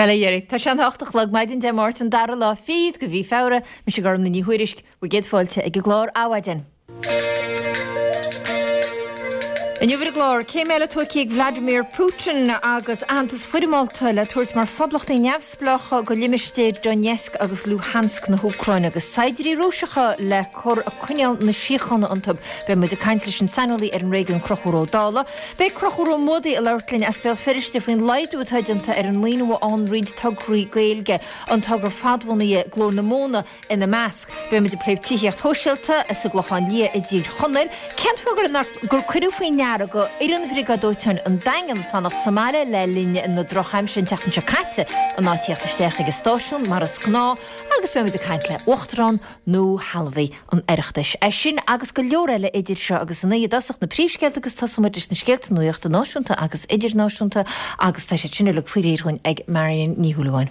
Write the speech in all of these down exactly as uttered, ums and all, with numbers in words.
Bella Yerrick, tá sean hochtach lag maidin de Martin dar lá feed go bhí fára me se gar na ní huirisk go géad fáilte ag go glár áhaidin. In Júver glár, cé meile tuaigh Vladimir Putin agus antas fuidimáilta le tuairt mar fadlacht é neamhsplacha go limistéad Donetsk agus Luhansk na Úcraine agus saidirí Rúiseacha le chur a cuineal na síochanna antub be muid a caint leis an sanolaí ar an réigiún Crochúró dála. Be Crochúró módaí a leirlín as beal firiste faoin leidú taidianta ar an muoinú an riad tugraí gaeilge an tugur fadhanaí glór na móna ina measc. Be muid a pléib tííocht hóisiilta is a glochan lia i ddír chunail. Cent fugur gur cuiú faoin go éan bhríga dóitein an dagan fannacht Somália le líne in na drochaim sin teachan se caite an átíocht isteach agus stáisiún mar as gná agus be muid a caint le Uachtarán nó halbhaí an airichtais. É sin agus go leoréile idir seo agus na dasach na príomhscéalt agus tasamaidir na scéalt nuíochta náisiúnta agus idir náisiúnta agus tá sé sinna le cuiréirhain ag Marion Níhualáin.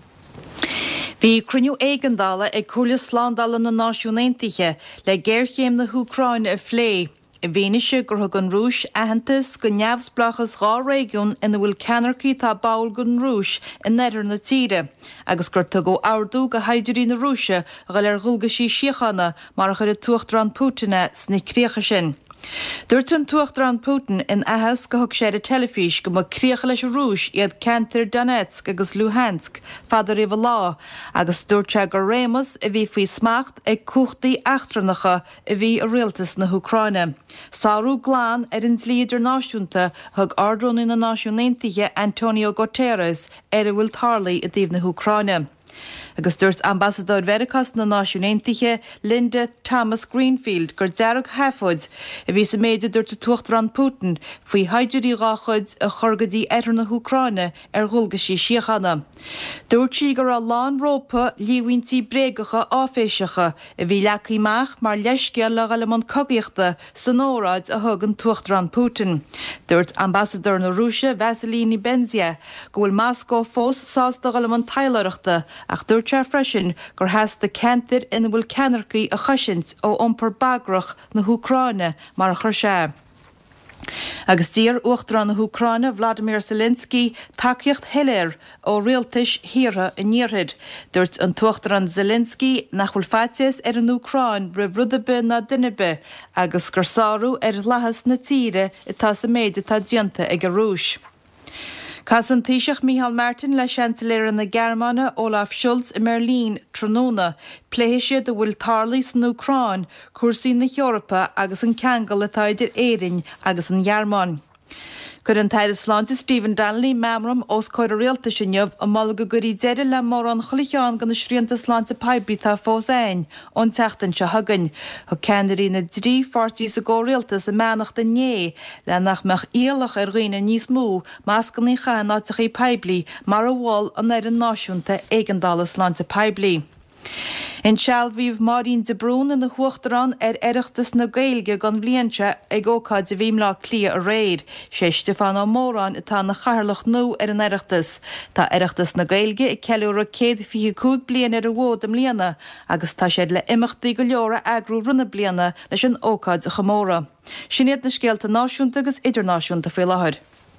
Bhí cruniú éigeandála ag cúla slándala na náisiúnaontaithe le géirchéim na Úcraine a phlé. I bhéise gur thug an Rúis ahantas go neamhsplachas gá réigiún ina bhfuil ceanarcaí tá bail gon Rúis in neidir na tíre, agus gur tu go ardú go haidirí na Rúise a gal ar ghulgasí síochanna mar a chuir tuachtarán Putin sna críocha sin. Dúirt an tuachtarán Putin in ahas go thug sé a telefís go mar críocha leis Rúis iad Cantar Donetsk agus Luhansk fadar riomh lá, agus dúirte gur rémas a bhí faoi smacht ag cuachtaí achtranacha a bhí a rialtas na Úcraine. Sáú gláán ar an líidir náisiúnta thug ardrónú na náisiúnaontaithe Antonio Guterres ar a bhfuil tarlaí a dtíobh na Úcraine. Agus dúirt ambassador Veracas na náisiúnaontaithe Linda Thomas Greenfield gur dearg heafud a bhí sa méide dúirt a tuachtarán Putin faoi haidirí ráchuid a chorgadí ar na Úcraine ar ghulgasí síochanna. Dúirt sí gur a lán rópa líhaintí bréagacha áféiseacha a bhí lecaíach mar leisceal le galamán cogaíochta san óráid a thug an tuachtarán Putin. Dúirt ambassador na Rúise Vasilini Benzia go bhfuil Moscow fós sásta galamán taileireachta ach dúirt sé freisin gur heas de Cantar ina bhfuil ceanarcaí a chaisint ó iompar bagrach na Úcraine mar a chur sé. Agus dír Uachtarán na Úcraine Vladimir Zelensky takeíocht heiléir ó rialtais híre in níorthaid. Dúirt an tuachtarán Zelensky nach bhfuil fáitias ar an Úcrain rih rudabe na duinebe agus gur sáú ar lehas na tíre itá sa méide tá dianta ag a Rúis. Cas an Taoiseach Micheál Martin le seantaléir na Gearmáine Olaf Scholz i Merlín tróna, pléise do bhfuil tarlaí san Úcrain, cuasaí na Eorpa agus an ceangal atá idir éireann agus an Gearmáin. Gur an taide sláinte Stephen Donnelly memram os coir a réalta sinneamh a mala go gurí deidir le mór an cholicheán gan na sríanta sláinte Pibrí tá fós éin ón teachtain se hagann. Thug ceanirí na drí fortí sa gó réaltas a meanach de né le nach meach íalach ar roiine níos mú más gan í chaan áiteach í Pibrí mar a bháil an ar an náisiúnta éigeandála sláinte Pibrí. In Sealbhíh Marín de Brún na Uachtarán ar aireachtas na Gaeilge gan bblianta ag ócáid de bhím lá clia a réir, sé Stefán Ó Mórán atá na charlach nó ar an aireachtas. Tá aireachtas na Gaeilge i ceiliúr a céad fiche cúig blian ar a bhód am líana, agus tá séad le imachtaí go leora agrú runna bliana leis an ócáid a chamóra. Sinéad na scéalta náisiúnta agus idirnáisiúnta faoi láthair.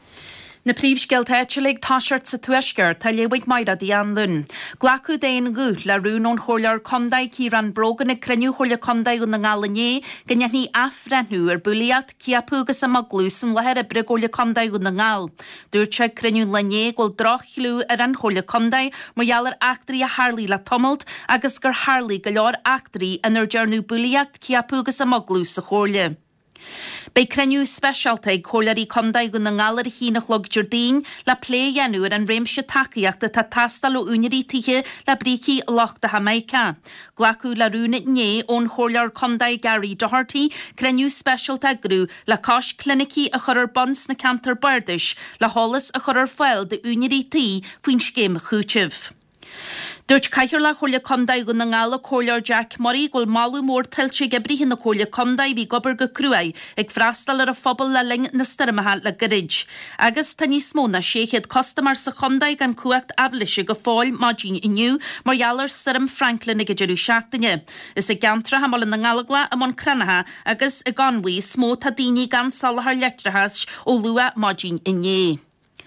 Na príomhscéalt éitilig táisiart sa tuisceir tá léhaigh maida dí an dún. Glacu déan gút le rún ón chóilear condaid cí ran brogan na creniu chóile condaid na ngalané gneithní afrenú ar buliad ciapúgus am glús an lehead a brigóile condaid na ngal. Dúirt sé creniu lané ghil drochilú ar an chóile condaid mar jalar actarí a Harlí le tomult agus gur Harlí go leor actarí an ar dearnú buliad ciapúgus am glús a chóile. Bei creniu specialta ag chóilearí condaid na ngalar hínach log Jordín le pléianú ar an réimse takeíachta tá tastal ó únirí tithe le brící lochta Jamaica. Glacu le rúna né ón chóilear condaid Gary Doherty creniu specialta grú le cás clinicí a chur bons na Cantar Bardis le hollas a chur foiil de únirí tí faoin scéim chúitih. Dúirt caiithir le chóile condaid go na ngála chóilear Jack Murray ghfuil malú mór tiltte gebríthe na chóile condaid bhí gobar go cruaid ag freastal ar a phobal le ling na styrmaha le gorid. Agus tá níos mó na séchéad costamar sa condaid gan cuacht afliise go fáil máidín inniu mar jalar Sirm Franklin ag idirú seachtaine. Is a gantra hamal na ngalagla am an cranaha agus a ganhui smó tá daoine gan salahar letrahas ó lua máidín inné.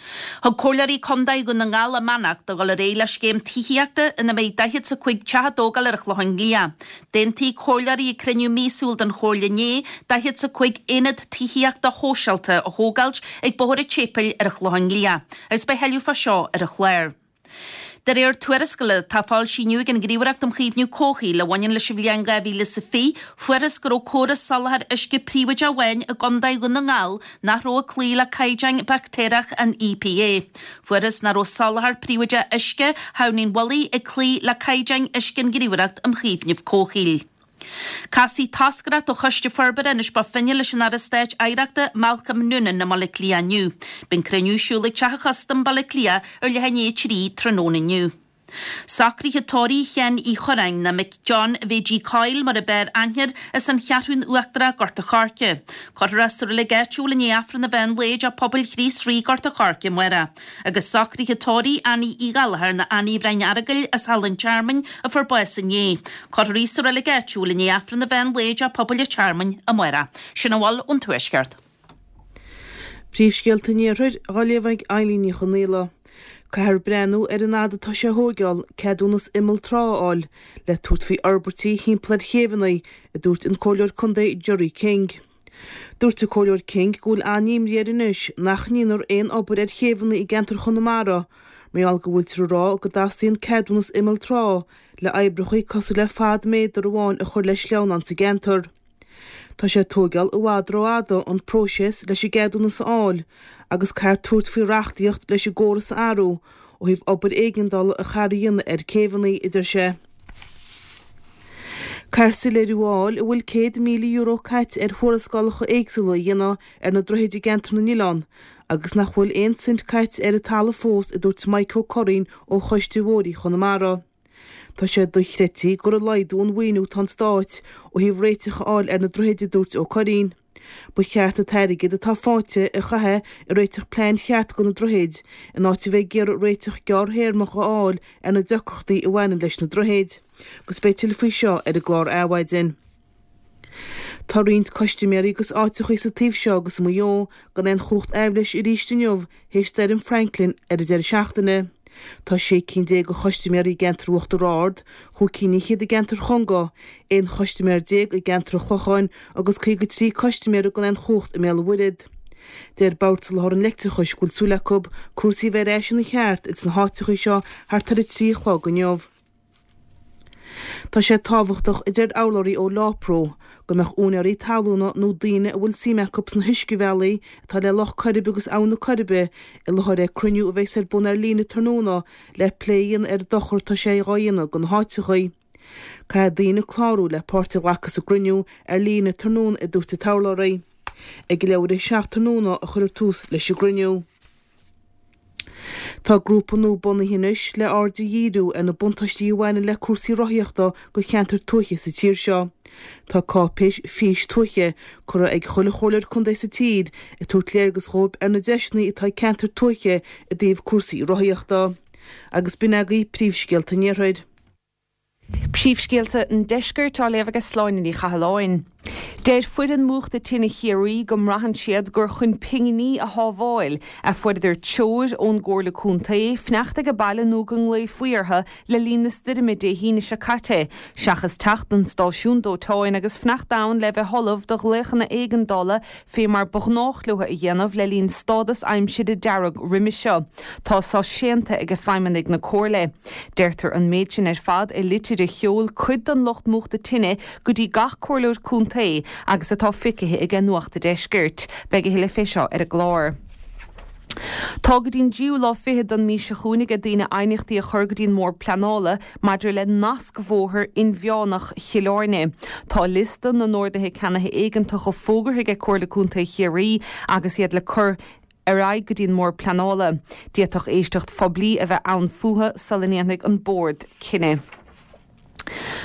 Thg cólarí condaí go na ngála manach do gal a réile scéim tíhiachta ina mé dahiad sa chuig teadógal ar a chlohain lia. Dentí cólarí i creniu mísúl den chóla né, dahiad sa chuig inad tíhiachta hósealta a hógalt ag bohor a tseipil ar a chlohain lia. Agus bei heliú fa seo ar a chléir. Der er tuerisgele tá fáil síniu gan gríwracht am chívniu cóchaí le bhain le sibhlianga bhí le sa fé, fueris go córas salahar isce príomhaid a bhain a gondaid go na ngáil nach ró clí le caidjang bacterach an E P A. Fueris na ró salahar príomhaid a isce haunín walaí a clí le caidjang iscin gríwracht am chívniu cóchaí. Casí tasgrat o chuiste farber enis ba finne leis an arrestéit aireachta Malcolm Noonan na mala clia niu. Bin creniu siúla teach chustam bala clia ar le hané trí tróna niu. Sacri hetóí chean í chorain na Mick John V G Kyle mar a bear anhir is an chearhún uachtra gorta charce. Corras le getúla ní afran na bhein léid a pobl chrís rí gorta charce muera. Agus sacri hetóí Annie í galahar na Annie Brein Aragil as Helen Charman a forboes an é. Corrís le getúla ní afran na bhein léid a pobl a Charman a muera. Sinna wal un tuisgart. Príomhscéalta níorthir gáileamhaigh Eileen í chonéla. Cair brenn ar an náda tá sé thógáil ceadúnas imil trááil le tuairt faoi arbertí hímplar chéhannaí a dúirt an cóileor Condaí Jerry King. Dúirt a cóileor King gúil aníim réirenis nach níonar éon obair ar chéhanna i gentar chunamara, méall go bhfuil trúrá go dastíon ceadúnas imil trá le eibrechaí cosú le fad méadar amháin a chur leis leanan sa gentar. Tá sé tógáil a bhádróáda an próses leis i gceadúnas áil, agus cair tuairt faoi reachtaíocht leis i ggóras airú ó híh obair éigeandal a charíonn ar céhannaí idir sé. Cair sa léirúáil i bhfuil céad míle euro cait ar thuarascálacha éagsúla dhéana ar na droihéid i gentar na Nílan, agus nach bhfuil éon cint cait ar a talla fós i dúirt Michael Corrin ó Choistúmhóirí Chonamara. Tá sé do chrétí gur a leidún bhaoinú tan stáit ó híh réiteach áil ar na droihéide dúirt ó Corrin. Ba cheart a teirigid a tá fáte a chathe i réiteach plein cheart go na droihéid in áiti bheith gur réiteach gear héirmach áil ar na decrochtaí i bhhaine leis na droihéid, gus bé til faoi seo ar a glár áhaidin. Tá riont costiméirí gus áitichaí sa tíomh seo agus mó gan an chucht eibleis i ríisteniuh hééis Derrim Franklin ar a deir seachtainna. Tá sé cin dé go chostiméirí gentar uachtar rád, chu cíní chiad a gentar chonga, éon chostiméir déag i gentar chocháin agus chu go trí costiméir gan an chucht i méle bhuiid. Déir báirtal thar an lectrichis gúil súlacob cuasaí bheith éis na cheart it's na háitichaí seo thar tar trí chlá go neamh. Tá sé táhachtach i dtéir álaí ó lápró, go meach únarí talúna nó daine a bhfuil simeachcups na Huisce Valley tá le loch Caribe agus anna Caribe i lethir é cruniú a bheith ar bun ar lína tarnóna le pléon ar dochar tá sé ráíonna go na háitichaí. Ca daine chlárú le páirte lechas a gruniú ar lína tarnón i dúirta tálaí. Ag go leabhar é seach tarnóna a chur tús leis a gruniú. Tá grúpa nó buna hinis le áda dhíú ar na buntaistí bhhaine le cuasaí rothaíochta go cheantar tuaiche sa tír seo. Tá cápéis fís tuaiche chur ag chola choir chun sa tír i túirt léargus chóib ar na deisnaí itá ceantar tuaiche a dtíobh cuasaí rothaíochta. Agus binagaí príomhscéalta níorthaid. Príomhscéalta an deisgur tá léamh agus sláinnaí chahaláin. Déir fuid an múcht de tinna chéirí go mrahan siad gur chun pinganí a hábháil a fuidir teoir ón ggóla cúntaí fneachta go bailla nógan le fuiartha le línas duime dé híine se carte, seachas techt an stáisiúndótáin agus fneachtáin le bheith tholamh do gléchanna éigeandála fé mar bognáchlutha i dhéanamh le líon stádas aimimsiad a dearag riimi seo. Tá sá séanta ag go feimimenig na cóirla. Deirtar an méid sin ar fad i litir de cheol chud an locht múcht de tinine go dtí gach cóirleir cúntaí agus atá ficithe ag an nuachta deisgirt, beag heile féisio ar a glár. Tá go dtín díú lá fihead an mí se chúnig a dtíine einigtaí a chur go dtín mór planála maidir le nasc bhóthir in bheánach chiileáine. Tá listan na nóirdathe cenathe éigentach go fógarthaigh ag cuairlaúnta chéirí agus iad le chur ar aig go dtín mór planála. Díatach éistecht fablí a bheith ann fuatha salanéannig an bord cinenne.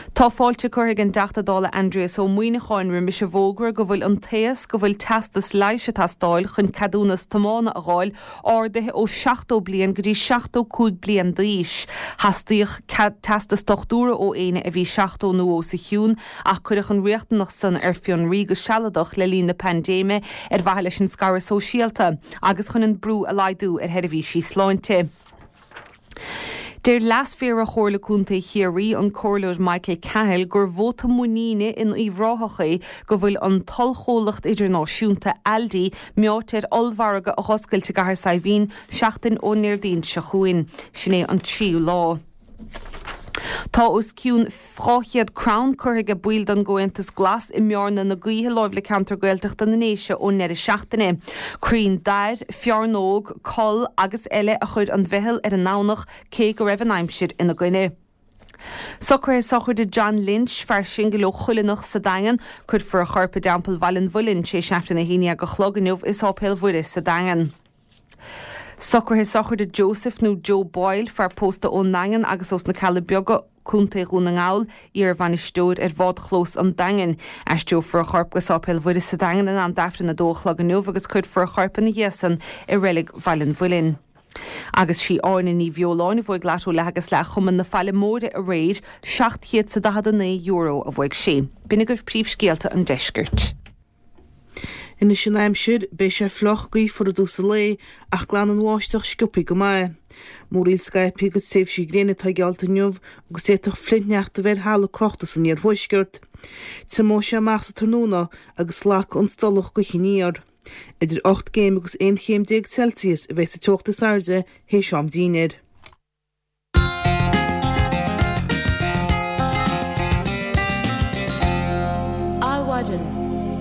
Tá fáilte chuir an deachtadála Andreas ó muoine cháin ri me se bhógra go bhfuil an taas go bhfuil testas leiise tastáil chun cadúnas tamána a gáil ádathe ó seachtó blian go dtí seachtó cúig blian díis. Hastíoch testas tochtúra ó éine a bhí seachtó nó ó sa hiún ach chuireach an riachtanach san ar fion rí go sealadach le lína pandéime ar bhaile leis an scara sóisialta agus chun an brú a laidú ar head a bhí sí sláinte. Deir lasféar a chóirla cúnta chéirí an cóirleir Michael Cahill gur bhóta muíine in íomhráthacha go bhfuil an tolchólacht idirnáisiúnta Aldi meáteir olmharga a hoscailte gahar saibhín seachtain ó níordín se chuin sinné an tríú lá. Tá os ciún fráchiad Crown chuirge build an goantas glas i mearna na gaotha láimh le cantar gaelteachta na néise ó neir seachtaine. Crín dair, fearnóg, col agus eile a chuid an bheitheal ar an nánach cé go raibh an aimseid ina gcuine. Sochar sochar de John Lynch fear sin go le chuileanach sa dagan chud for a charpa dampel bhailin bhuilinn sé seachtain na híine go chloganmh is ápéil bhuiris sa dagan. Sochar his sochar de Joseph nó Joe Boyle fear posta ó nangan agus os na cala beaga cúnta rúna ngáil ar bhain istóir ar bhád chlós an dagan. Eistú for a charp go sápéil bhuiris sa dagan an an dafra na dóchloganmh agus chud for a charpa na dhéasan i rélig bhailin bhuilinn. Agus sí áin ní bheoláin bhfuil glasú legus le chuman na fáile móda a réid seachtchéad sa dahadanna euro a bhfuig sé. Bina goh príomhscéalta an deisgirt. Ina sin aimsir bé sé floch gaí for a dúsa lé ach glan an bháisteach sciúpaí go mai. Móríl Skype agus séh sí gréine tá gealta nniuh agus éach flintneachta bhéir hála crochtas san níor thuisgirt. Sa mó sé amach sa tarnúna agus lách an stolach go chiníar. Idir ocht géim agus ein chéim déag Celsius a bheits sa teochta sarde hé seam díinead. Áhaidin.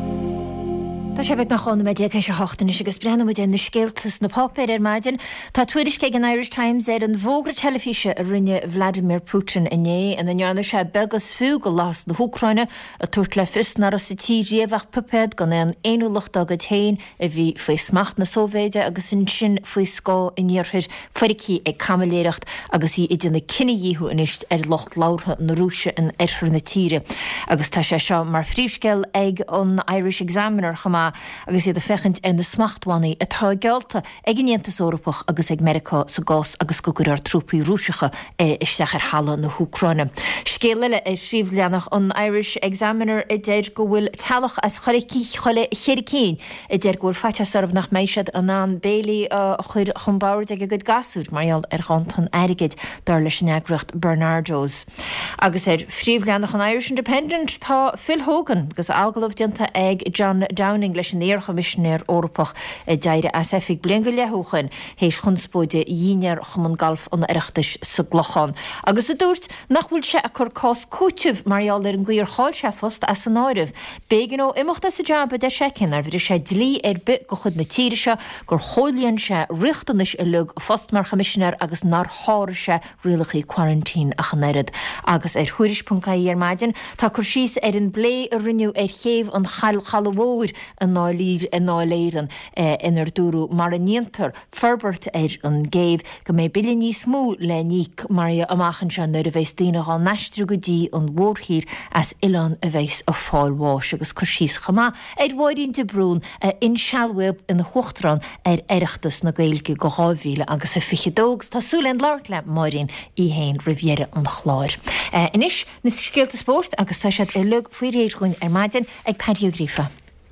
Tá sé beag nach chuna méid ag sé hochtain is agus brenn muid na scéaltas na popéir ar maidin. Tá tuairis cé an Irish Times ar an bhógra telefíse a rinne Vladimir Putin inné an anneanna sé begus fiú go lás na Húcraine a tuairt le fisnar a sa tíríomhah pupéid gan an éonúlacht agad tain a bhí faoi smacht na Sóvéide agus in sin faoi scá in níorthir fuiricí ag camaléireacht agus í idir na cinenne díú inist ar locht láirtha na Rúise in airthar na tíre. Agus tá sé seo mar phríomhscéal ag an Irish Examiner chumá agus iad a fechint ar na smachthánaí atá gealta ag gnéantas Eorpach agus ag America sa gás agus go gur ar trúpaí Rúiseacha isteach ar hala na Húcraine. Scéile ar sríomhleannach an Irish Examiner i déir go bhfuil talach as choricí choile chéiricín i déir go bhfuil faiteasarb nach méisiad an an bélaí chuir chumbáir ag a go gasúd marall ar gantan airigid dar leis neagracht Bernardos. Agus ar phríomhleannach an Irish Independent tá Phil Hogan agus ágalah dianta ag John Downing leis an éarchamisisinéir Eorpach i deire as efig blian go lethúchan hééis chunspóide dhíinear chuman galf an iireachtas sa glochan. Agus a dúirt nach bhfuil se a chur cás cúiteh marall ar an gcuir cháil se fust as an áirih. Bégan ó imachta sa jobba de secin ar bhíidir sé dlí ar bit go chud na tíiriise gur choilíonn se richtanis i lug fostmar chamisisinéir agus nar háir se rialachaí quarantín a chanéad. Agus ar thuirispóncaí ar maidin tá chur síos ar an blé a rinneú ar chéamh an chail chalahóir an náilír a náiléiran inar dúrú mar a níontar ferbert ar an géibh go mé billi ní smú le níic Maria amachchan se nuair a bheits daoine á neistru go dtí an mhórthír as Ilan a bheits a fáilháis agus chur síos chamá ag bhairín de brún in sealweb in na chuchtrán ar éireachtas na gailge go hábhíle agus a fichidógs tásúlen láirt le marín í héin riviere an chláir. Inis na scéalta spórt agus tá siad i lug faoi réirchuin ar maidin ag Paddy O'Grifa.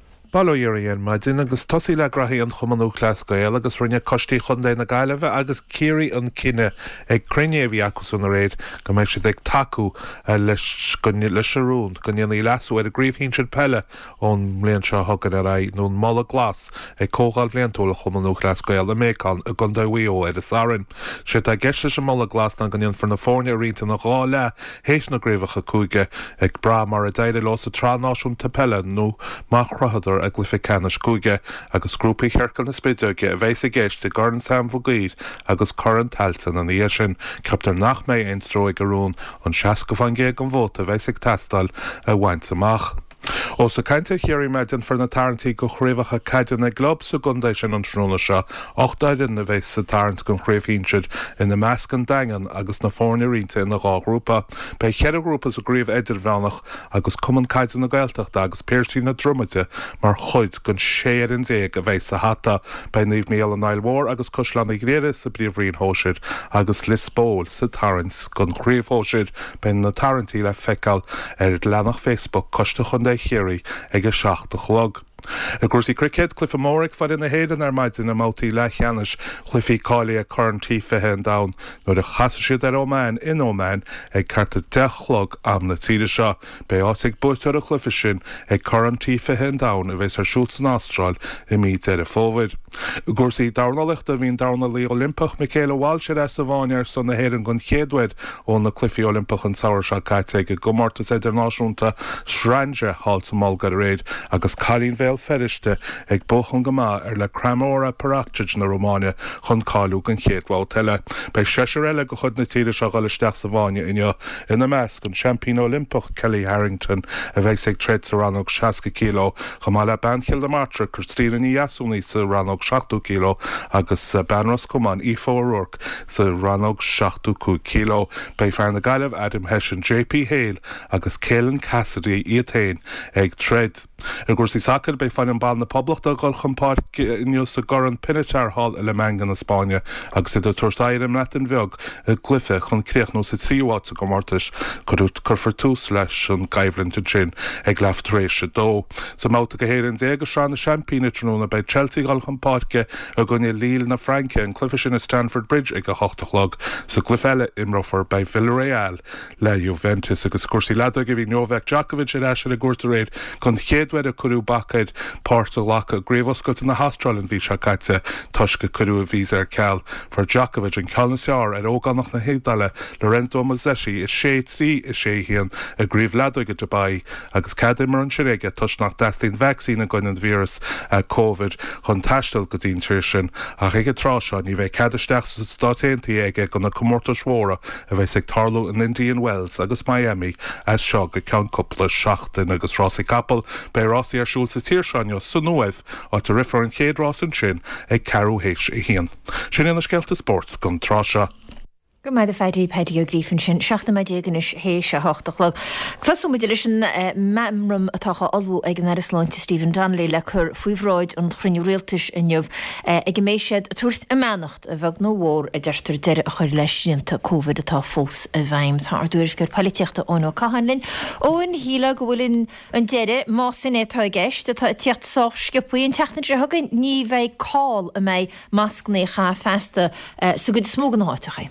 Balóíon maidin agus tosí le grathí an chumanú cláscail agus rinne costí chundé na gaiileh agus céirí an cinenne ag creinéhí acusúna réid go méid si ag taú leis leis arún go níana í lasú ar a gríomhhín siad pelle ón mléon seo thugad ar raid nó molla glas ag cógáil bléontóla chumanú cláscail a méán a gundahío ar is áan. Si a geiste sem molla glas na ganíon for na fórne rínta na gá le hééis na gréomhacha cúige ag bra mar a d los a tránáisiúnta pelle nó má chrothadar a glyficanas cúige agus grúpaí chearcail na spéideoge a bheits a géiste gardan sam bhgaid agus choran talsan an íhe sin captar nach méid ein stróig arún an seaca fan géag an bhóta bheits ag testal a bhaint amach. Ó sa cainte chéirí meid an for na tarintí go chréomhacha caidan na glob sa gundéis sin an trúna seo, ochtáidir na bheith sa tarint gon chréomhhínseid in na measc an dagan agus na fórne rínta in na gá grúpa. Bei chead grúpa a gríomh idir bhenach agus cuman caidan na gailteachta agus péirtí na drumite mar chuid gon séar an déag a bheith sa hata bei níomh méal an ailmhór agus coslan i gréire sa bríomhríon hóisiid agus lisbóil sa tarint gon chríomhhóisiid ben na tarintí le feiceáil ar lenach Facebook costa chun é chéirí ag a seach do chlog. A gúsí cricket Clifa Móric fad in na héan ar maid in na mátaí le cheannis chlufií cálaí a currentí fithe an dam nuair a chaasa siad ar Ómáin in Ómáin ag carta dechlog am na tíide seo. Bei áigh buirtear a chlufa sin ag currentí fithe an dam a bheits ar siúlt san Astráil i míid ar a fómhaid. A gúsí darnalacht a bhín darna lí Olympach Michaela Walsh ar as a bháinear son na héan gon chéadhaid ó na clufií Olympach an saoir se caiite ag go mórtas idirnáisiúnta sreinde háilta máilgar réid agus Cailín Bhéal feriste ag bochan go má ar le cramóra parachid na Romáine chun cáú an chéadháil teile. Bei séisiir eile go chud na tíide se gáilisteach sa bháine inne ina meas gon Champion Olympach Kelly Harrington a bheith ag tred sa rannog sixty kilo go má le Banchill de Martra Christina ní Asúní sa rannog seachtú kilo agus Banros Cuman Aoife O'Rourke sa rannog seachtú kilo. Bei fear na gaiileh Adam Hession J P Hale agus Caelan Cassidy Iatane ag tred. A gúsí sacil bei fan an ball na poblachta gáil chumpáirc inniu sa Goran Pinitar Hall le Mangan na Spáine agus idir tuairsair im net an bheag a glyfe chun créochnú sa tríomhát go mórtais chuút chufar tús leis an gaibhlinn sin ag leftrééis se dó. Sa máta go héann dé agus seán na Champíine tróna bei Chelsea gáil chumpáirce a gonne líl na Franke an clufa sin na Stanford Bridge ag a hochtachlog sa glyfeile imrofar bei Villarreal le Juventus agus cuasí leada go bhí Novak Djokovic a eisi le gúirta réid chun chéadhaid a curú bacaid páirt a lacha gréomhoscailt in na Hastráil an bhí se caiite tuisce curú a bhís ar ceall for Djokovic an ceall na seár ar ógánach na hédaile Lorenzo Mazzeschi is sé trí is sé hían a gríomh leadóige Dubai agus cadé mar an siréige tuisnach deithín vaccín a gin an vírus a COVID chun taistil go dtín tíir sin ach ige trá seo ní bheith cadaisteach sa státéintí aige go na comórta svóra a bheits ag tarlú in Indian Wells agus Miami as seo go ceann cúpla seachtain agus Rossi Capel bei Rossi ar siúil sa tíir seánio san nuamh á tar rifar an chéad rás an sin ag carú héis i hían. Sin ina scealta sport gon trá seo. Go maid a feidí peidio grífin sin seachna maid déganis hééis se hochtachlog. Clasú mu sin memrum atácha albú ag an Airslainte Stephen Donnelly le chur fuihráid an chrinú réaltais inniuh ag méisiad tuairst a menacht a bheag nó mhór a deirtar deire a chuir leisínta COVID atá fós a bhaim tá ar dúirs gur políteachta ónó cahanlinn óin híla go bhfuilinn an deire má sin étá gceist atá tíocht soch scipuí an teachna hagann ní bheith cáil a méid mascné cha festa sa go smógan háitecha.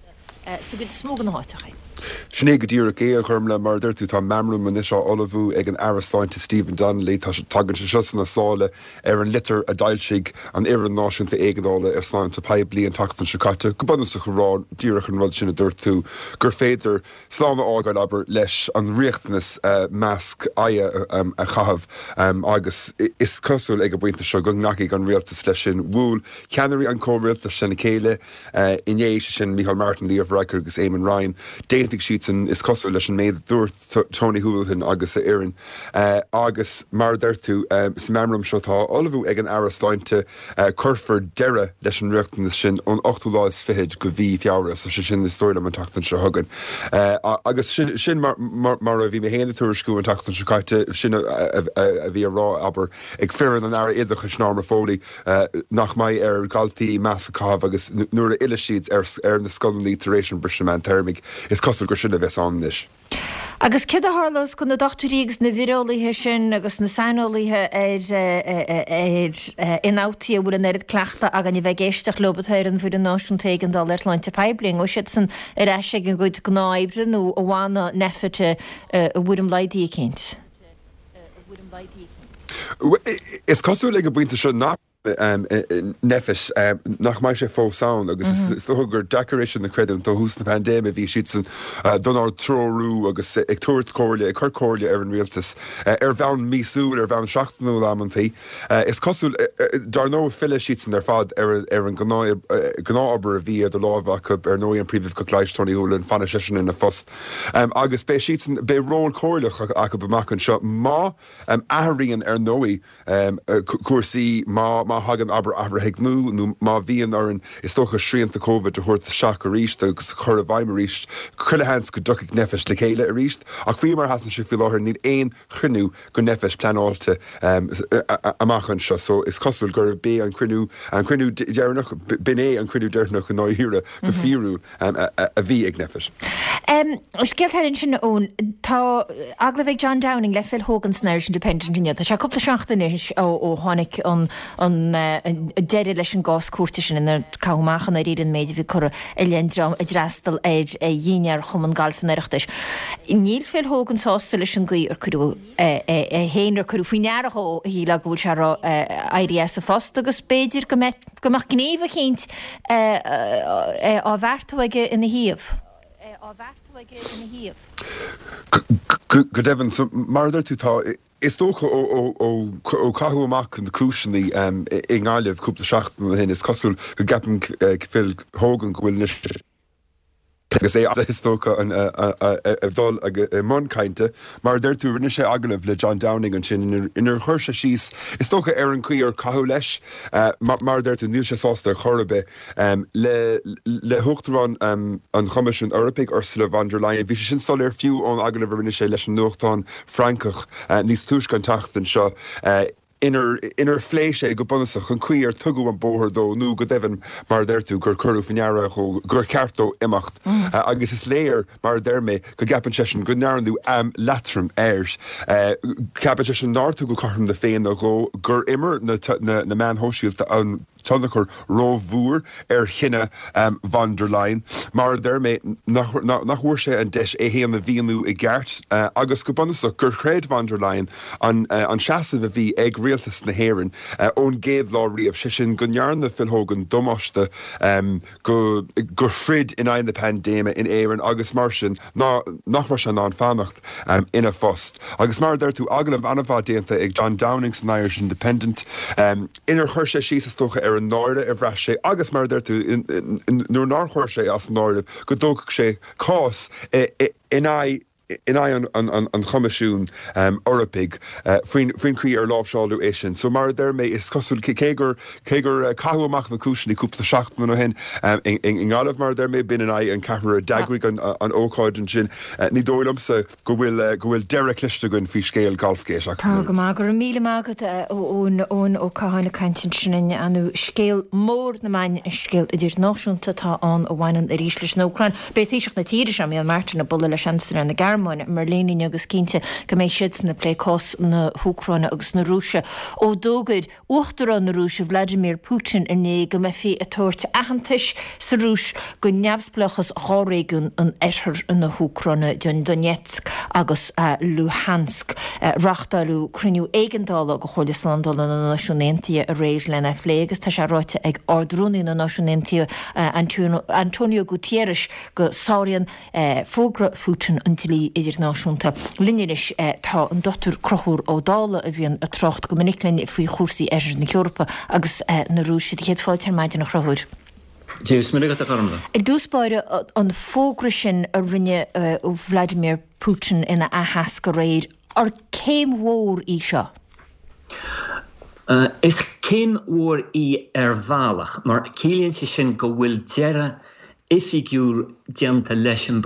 So good smogan hátecha. Sinné go dtíar a gé a chum le mar dúirtú tá memrum an iseo olahú ag an Airslainte Stephen Donnelly tá se tagann se sesan na sála ar an litir a dailsigh an iar an náisiúnta éigedála ar sláinte pe blion tatan secaite go buna sa churá díirech an rud sinna dúirtú gur féidir slána ágáil aber leis an riachtanas measc aia a chahabh agus is cosúil ag go buinte seo go naci an rialtas leis sin bhúil ceanirí an comrialtas sinna céile inéis sin Michael Martin Lee of Riker agus Eamon Ryan Déantig sítan is cosú leis an méad dúirt Tony Houlihan agus a Éireann uh, agus mar d'irtú uh, sa memrum seo tá olahú ag an Airslainte uh, curfar deire leis an riachtanas sin ón ochtú láis fihead go bhí fiabhra so sin is stoir am an tatan seo hagan. Uh, agus sin, sin mar, mar, mar a bhí mé héanana túir sciú an tatan seo caite sin a, a, a, a bhí rá aber ag fearan an air iadach is náma fólaí uh, nach mai ar galtaí meas a cábh agus nuair a ile siad ar, ar na scolanlí taréis an briseman termig is cosú gur sin a bheits an is. Agus cid a hárlas go na dochtúrígus na virólathe sin agus na sainolaithe ar inátí bhfuil an éad cleachta a gan bheith géisteach lobatheir an bhfuil an náisiúnta ag an dal Airslainte Pebling ó siad san ar eise an gcuid gnáibre nó ó bhána nefate a bhuiim leidí céint. Is cosú le go buinte seo nach um, nefis um, nach mai sé fó sound agus mm-hmm. is gur decoration na credum do hús na pandémia hí sitzen uh, don á trórú agus ag tuairt cóirle ag chur cóirle ar an rialtas uh, ar bhean mísúil ar bhean seachtainú amantí uh, is cosúil uh, dar nó fille sitzen ar fad ar, ar an gná aber a bhí ar do lábhacha ar nó an príomh go gleisteirní úla an fanna sesin in na fost um, agus bé sitzen bé ról cóirlech a go bamachchan seo má um, athíonn ar nóí um, uh, cuasaí má má hagan aber aber hegnú nó má bhíon ar an is tócha sríanta COVID a thuirt seach a ríist agus chur a bhaim a ríist chuilehans go ducha nefis le chéile a ríist ach bhí mar hasan si fi láthir níd éon chruinú go nefis planáilte um, amachchan seo so is cosúil gur bé an cruinú an cruinú dearnach bin é an cruinú dearnach an náithúra go fiú um, a, a, a bhí ag nefis. Um, Scialthairn sin ón tá agla bheith John Downing le Phil Hogan's Irish Independent inne tá sé coppla seachtain ó tháinig an deire leis an gás cuairtesin in cámachchan a riad an méidir bhí chur a leandram a drastal éid a dhéinear chum an galfan iireachtais. Níl Phil Hogan's hostal leis an gaí ar chuú héanaar chuú faoinearach ó hí le bhúil se I D S a fast agus béidir gomach gnéomh chéint á bhharrtaige ina híomh. Á bhharrtaige ina híomh. Go Devon, so mar tú tá is tócha ó caithú amach an clúisinaí i ngáileh cúpla seachtain hin is cosúil go gapan Phil Hogan go bhfuil agus é is tócha an bhdul a mcainte, mar d tú rinne sé agalah le John Downing an sin inar chuir se síos is tócha ar an cuiar cathú leis mar d tú níl sé sásta chorbe le thuchtarrán an Comisiún Eorpaigh Ursula von der Leyen bhí sin sol ar fiú ón agalah rinne sé leis an nuachtáin Francach níos túis gan tachtain seo inar inar fléise go bunasach an cuiar tugu an bóthir dó nó go devan mar d'irtú gur curú finneara go gur ceartó imacht mm. uh, agus is léir mar d'irmé go gapan sesin go nearnú am latrum airs uh, gapan sesin nártu go carthan de féin a go gur immer na, na, na man hóisiilta an tunnachar rómhúr ar chinne um, van der Leyen mar d'irmé nach huair sé an deis é héan na bhíonú i gceart uh, agus go bunasach gur chréad van der Leyen an, uh, an seasamh a bhí ag rialtas na héireann ón géad lá riamh sé sin go nearna Phil Hogan domáiste um, go gur frid in aon na pandéime in éireann agus mar sin nach mar sin ná an fannacht um, ina fost. Agus mar d'irtú agalah anamh déanta ag John Downing's Irish Independent um, inar chuir sé síos tócha ar an náirde a bhreis sé agus mar d'irtú nuair ná chuir sé as náirde go dógadh sé cás in ai in ai an, an, an, an Comisiún um, Eorpaigh uh, faoin crí ar lábhseáilú é sin. So mar d'irmé is cosúil cégur cégur uh, caithú amach na cúisinaí cúpla seachtain ó hin um, in, in, in gáileh mar d'irmé bin in ai an cethra a dagriigh an, an ócáid an sin uh, ní dóilimsa go bhfuil uh, go bhfuil deire clisteagainn fí scéal golfgéis. Tá go má gur míle mágad ón ón ó cáhanna cantin sin anú scéal mór na main scéal idir náisiúnta tá an ó bhhaineann a rís leis nócrain. Béithíiseach na tíiri sem í an Martin na bulla le seansar an na Garm mar léine agus cínte go méid siad na pléicás na Húcráine agus na Rúise ó dógad uachtar an na Rúise Vladimir Putin in né go me fi a tuairt ahantais sa Rúis go neamhsplachas háréigiún an eithir in na Húcráine Don Donetsk agus uh, Luhansk uh, rachtalú cruniú éigendála go Cholaslandála na Náisiúntaithe a rééis lena phlégus tá sé ráite ag ardrúnaí na Náisiúntaithe uh, Antonio, Antonio Guterres go sáiríonn uh, fógra Putin an tilí idir náisiúnta. Linneis eh, tá an dotar crochúr ó dála a bhíon a trocht go miniclinn faoi chósaí ar na Eorpa agus eh, na Rúise chéad fáilte maidin nach rothúr. Dús mé go a Ag dúspáire an fógra sin a rinne ó uh, Vladimir Putin ina ahas go réir ar céim mhór í seo. Uh, is céim mhór í ar bhealach, mar cílíonn sé sin go bhfuil deire ifigúr dianta leis an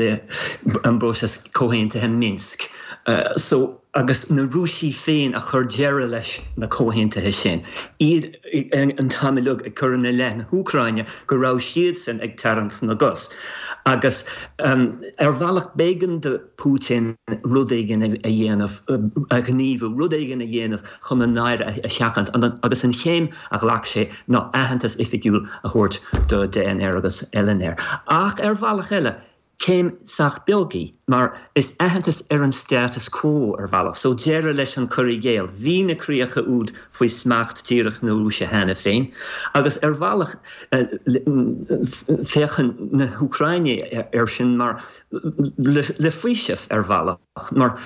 brósas cóhéanta hen Minsk. Uh, so agus na Rúsí féin a chur deire leis na cóhéantathe sin. Iad an tamilug a chur na len Húcráine go rá siad san ag tarant na gus. Agus um, ar bhealach bégan de Putin rudéigen a dhéanamh, a gníomh rudéigen a dhéanamh chun na náire a seachant, agus an chéim a ghlach sé ná aitheantas ifigúil a thuirt do D N R agus L N R. Ach ar bhealach eile, céim sach beagí, mar is aitheantas ar an status quo ar bhealach. So deire leis an curí géal, hí na críocha úd faoi smacht tíreach na rúise hena féin, agus ar bhealach féchan na Ucraine ar sin mar le faoisih ar bhealach, mar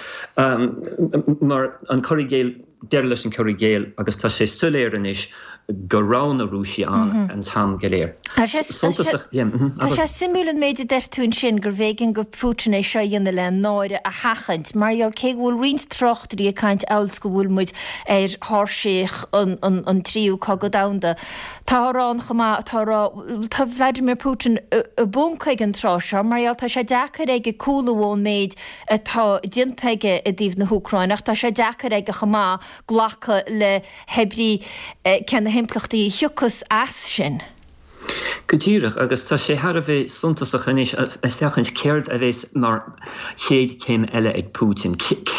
mar an curí géal deire leis an curí géal agus tá sé suléirean is go rán a rúisi an an tam geléir. Tá sé simúlan méid deirtún sin gur bhégan go Putin é seo dhéanana le náire a hachant, marall cé bhfuil riint trochtarí a caint eils go bhfuil muid ar thorséich an tríú cá go damda. Tá rán chumá tá Vladimir Putin a buncaig an trá seo, marall tá sé dechar ag cúlahón méid atá dintaige a dtíobh na Húcráinach, tá sé dechar ag a chumá ghlacha le hebrí cena himplachtaí thiocas as sin. Godíirech agus tá sé har a bheith suntasach inis a fechant céird a bheits mar chéad céim eile ag Putin.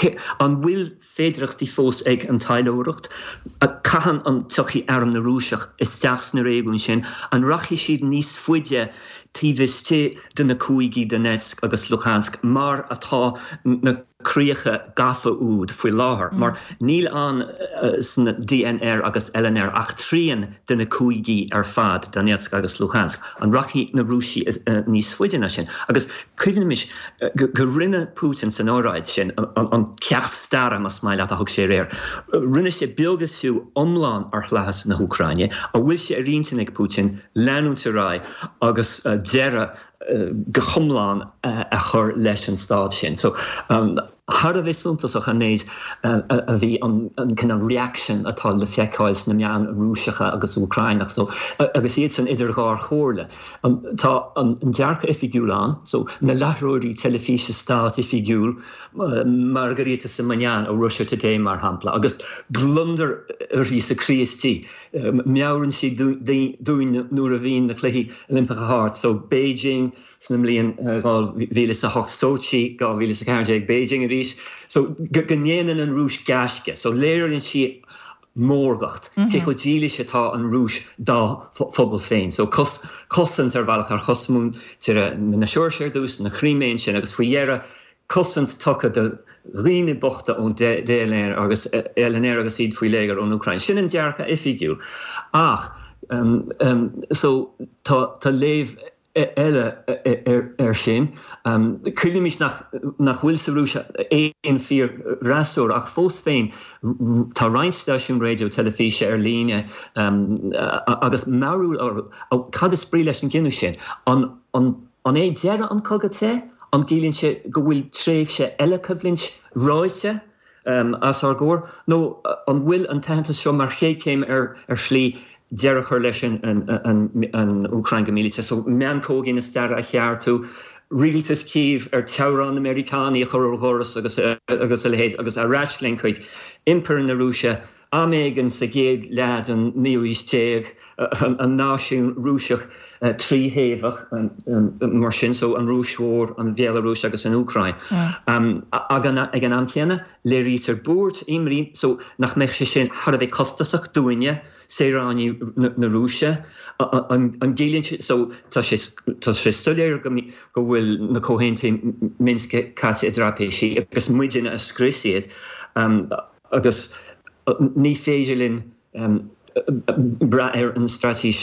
An bhfuil féidireachtaí fós ag an tailóireacht, a caitheann an tuchaí airm na rúiseach is teachs na réún sin, an rachi siad níos fuide tíbhiste de na cúigí Donetsk agus Luhansk, mar atá na críocha gafa úd faoi láthair, mar níl an san D N R agus L N R ach trían de na cúigí ar fad Donetsk agus Luhansk. An rachi na rúisi níos fuide na sin. Agus cuinemis go rinne Putin san áráid sin an ceacht starra mas mai leat a thug sé réir. Rinne sé beaggus fiú omláin ar chleas na Ucraine, a bhfuil sé a riontain ag Putin leanúnta rá agus deire go chumláin a chur leis an stád sin. So har a bheith suntasach a néid a bhí an kind of reaction atá le feicáils na meán rúisecha agus Ucrainach. So agus iad san idir gár chóirle. Tá an dearcha ifigiúlán, so na leithróirí telefíse stát ifigiúl Margarita Simonyan ó Russia Today mar hampla, agus blunder a rhí sa críostí. Meabhann si dúin nuair a bhíon na cluichí Olympic Heart, so Beijing, snam líon gáil bhíle sa hocht Sochi, gáil bhíle sa cairde ag Beijing a rís. So gnéanaan an rúis gaisce, so léireann si mórgacht. Cé go díli sé tá an rúis dá phobal féin. So cosint ar bhealach ar chosmún tíre na seoirseir dús, na chríméin sin, agus faoihéire cosint tucha de riine bochta ón D L R agus L N R agus iad faoi léigear ón Ucrain. Sin an dearcha ifigiú. Ach, um, um, so tá léh eile ar sin. Cuilim mis nach bhfuil sa rúise éon fíor rasúr ach fós féin tá reinstaisiún radio telefíse ar líne agus marúil ar cad is sprí leis an gcinú sin. An é deire an cogad té, an gílinn se go bhfuil tréigh se eile cyflint ráite as ar gcóir, nó an bhfuil an taithanta seo mar chéad céim ar slí deire chuir leis an Ucrain go mílite. So mean cógin na starra a chear tú, rialtas Kyiv ar tearán Americánaí a chur choras agus agus a lehéid agus a raisling chuig impar na Rúise, amégan sa géad lead an níomhístéag an náisiún rúiseach tríhéhach mar sin, so an rúismhór an Belarús agus an Ucrain. Ag an amchéanna léirítar búirt imrí, so nach meich sé sin har a bheith costasach dúine séránní na Rúise an gélinn, so tá sé soléir go bhfuil na cóhéntaí Minske caite i drapéisi agus muidirna a scrísiad agus ní féidirlinn bra ar an stratís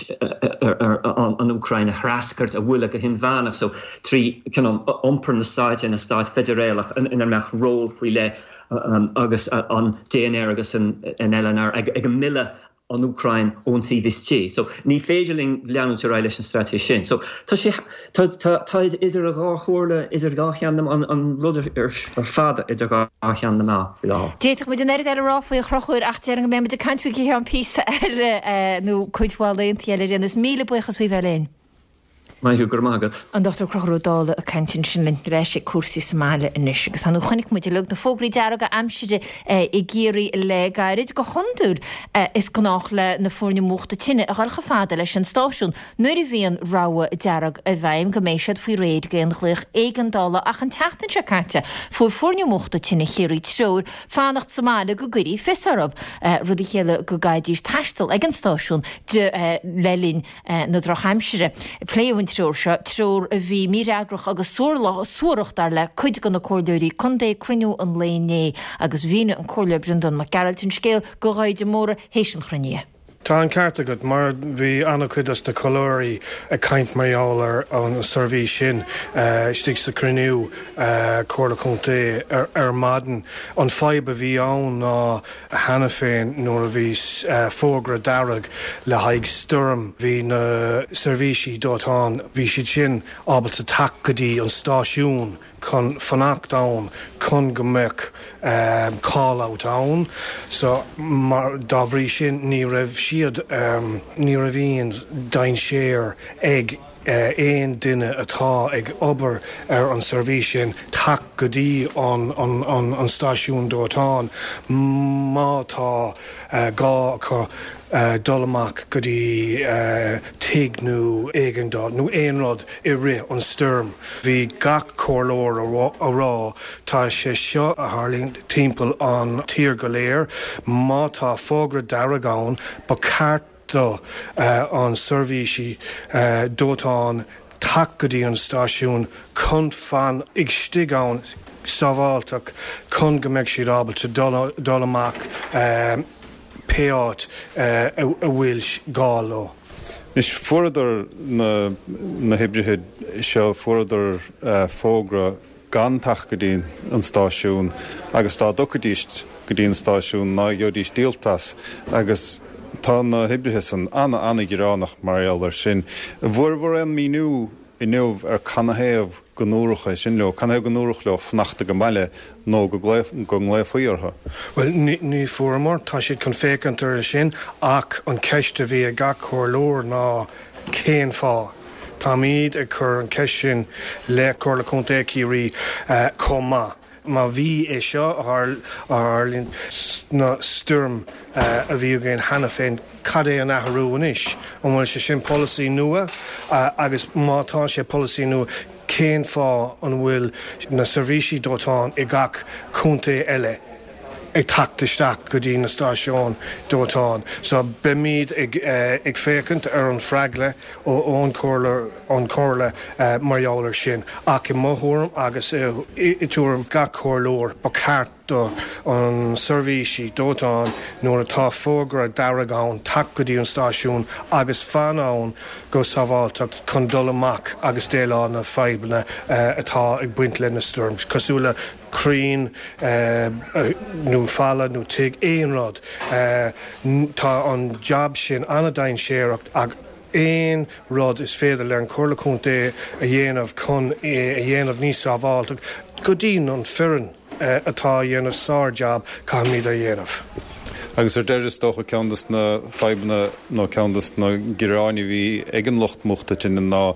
an Ucraine hrascart a bhfuil go hin bhánach, so trí ompar na stáit in na stáit federálach inar meach ról faoi le agus an D N R agus an L N R ag a mille an Ucrain óntí vistí. So ní féidirling leanúntar ra leis an stratí sin. So tá sé táid idir a gá chóirle idir gá cheannam an rudidir ar fada idir gá cheannam á fi lá. Déach mu den eir ar ráfuí chrochúir ach dearang mé de cantfuí an písa ar nó chuidháilíon tíile déannas míle buchas bhí bhelén. Maithú gur mágad. An Doctor Crochródála a cantin sin linn rééis sé cuasí Somália inis, agus anú chunig muidir lug na fógraí dearaga amside i ggéirí le gairid go chundúil is gnách le na fórne móchta tinine a gáilcha fada leis an stáisiún nuair a bhíon ráha dearag a bhaim go méisiad faoi réad géan chluich éigendála ach an teachtain se caite fuair fórne móchta tinine chéirí tróir fánacht Somália go gurí fisarab rudí chéile go gaiidís taistal ag an stáisiún de lelín na Drochaimsire. Pléún pointúir se trúr a bhí míreagrach agus súrla suúracht ar le chuid gan na cóirdúirí chun é cruniú an léné agus bhíine an cóirle brindan mar Geraltún scéal go ráide móra hééis an chruní. Tá an ceart agad mar bhí anna chuidas de choirí a caiint maiálar an serví sin stig sa cruniú cóla chunta ar maden an feibe bhí ann ná hena féin nuair a bhí fógra darag le haig sturm hí na servíisi dótán bhí siad sin ábalta takegadí an stáisiún chun fannacht ann chun go mbeadh um, call-out ann. So mar dá bhrí sin ní raibh siad um, ní raibh íon dain séir ag éon duine atá ag obair ar an serví sin tac go dtí an, an, an, an stáisiún dótán má tá uh, gá chu Uh, Dolamak go dtí uh, tignú éigendá nó éonrad i ri an sturm. Bhí gach cóirlóir a rá tá sé seo a Harling timpeall an tír go léir má tá fógra daragán ba carta uh, an servíisi uh, dótán tac go dtí an stáisiún chun fan ag stigán sábháilteach chun go mbeadh siad ábalta Dolamak um, péát uh, a, a bhfuil gála. Is furadar na, na hibrithe seo furadar uh, fógra gan taach go dtíon an stáisiún agus tá docadíist go dtíon stáisiún ná dheodís díaltas agus tá na hibrithe san anna anna guránach maréalar sin. Bhfuair bhfuair an míú i nuamh ar canahéamh go núracha sin leo, canahéamh go núrach leo fnachta go mbeile nó go ngléifhuiartha. Well, ní fuair tá siad chun fécintar sin ach an ceiste bhí a gach cóirlóir ná céan fá. Tá míad ag chur an ceist sin le cóirla chunta éicirí uh, comá. Má bhí é seo Harlín na sturm uh, a bhí géin hena féin cad é an athrúin is an bhfuil sé sin policy nua uh, agus mátá sé policy nua céan fá an bhfuil na servíisi dótán i gach chunta eile ag tactaisteach go dtí na stáisiún dótán. So be míad ag, uh, ag fécint ar an freagle ó ón cóirla an cóirla uh, marálar sin ach i mthúram agus uh, i, i túram gach cóirlóir ba ceart do an servíisi dótán nuair atá fógra daragán tac go dtí an stáisiún agus fan ann go sábháilteach chun dul amach agus déile na feibline uh, atá ag buint le na sturms cosúla crín uh, uh, nó falla nó tuig éonrad uh, tá an job sin anadain séireacht ag éon rud is féidir le an cóirla chunta a dhéanamh chun a dhéanamh níos sábháilteach go dtíon an firin uh, atá dhéanamh sár job cá míad a dhéanamh. Agus ar deiris tócha ceantas na feibna nó ceantas na giráine bhí ag an lochtmachta sin ná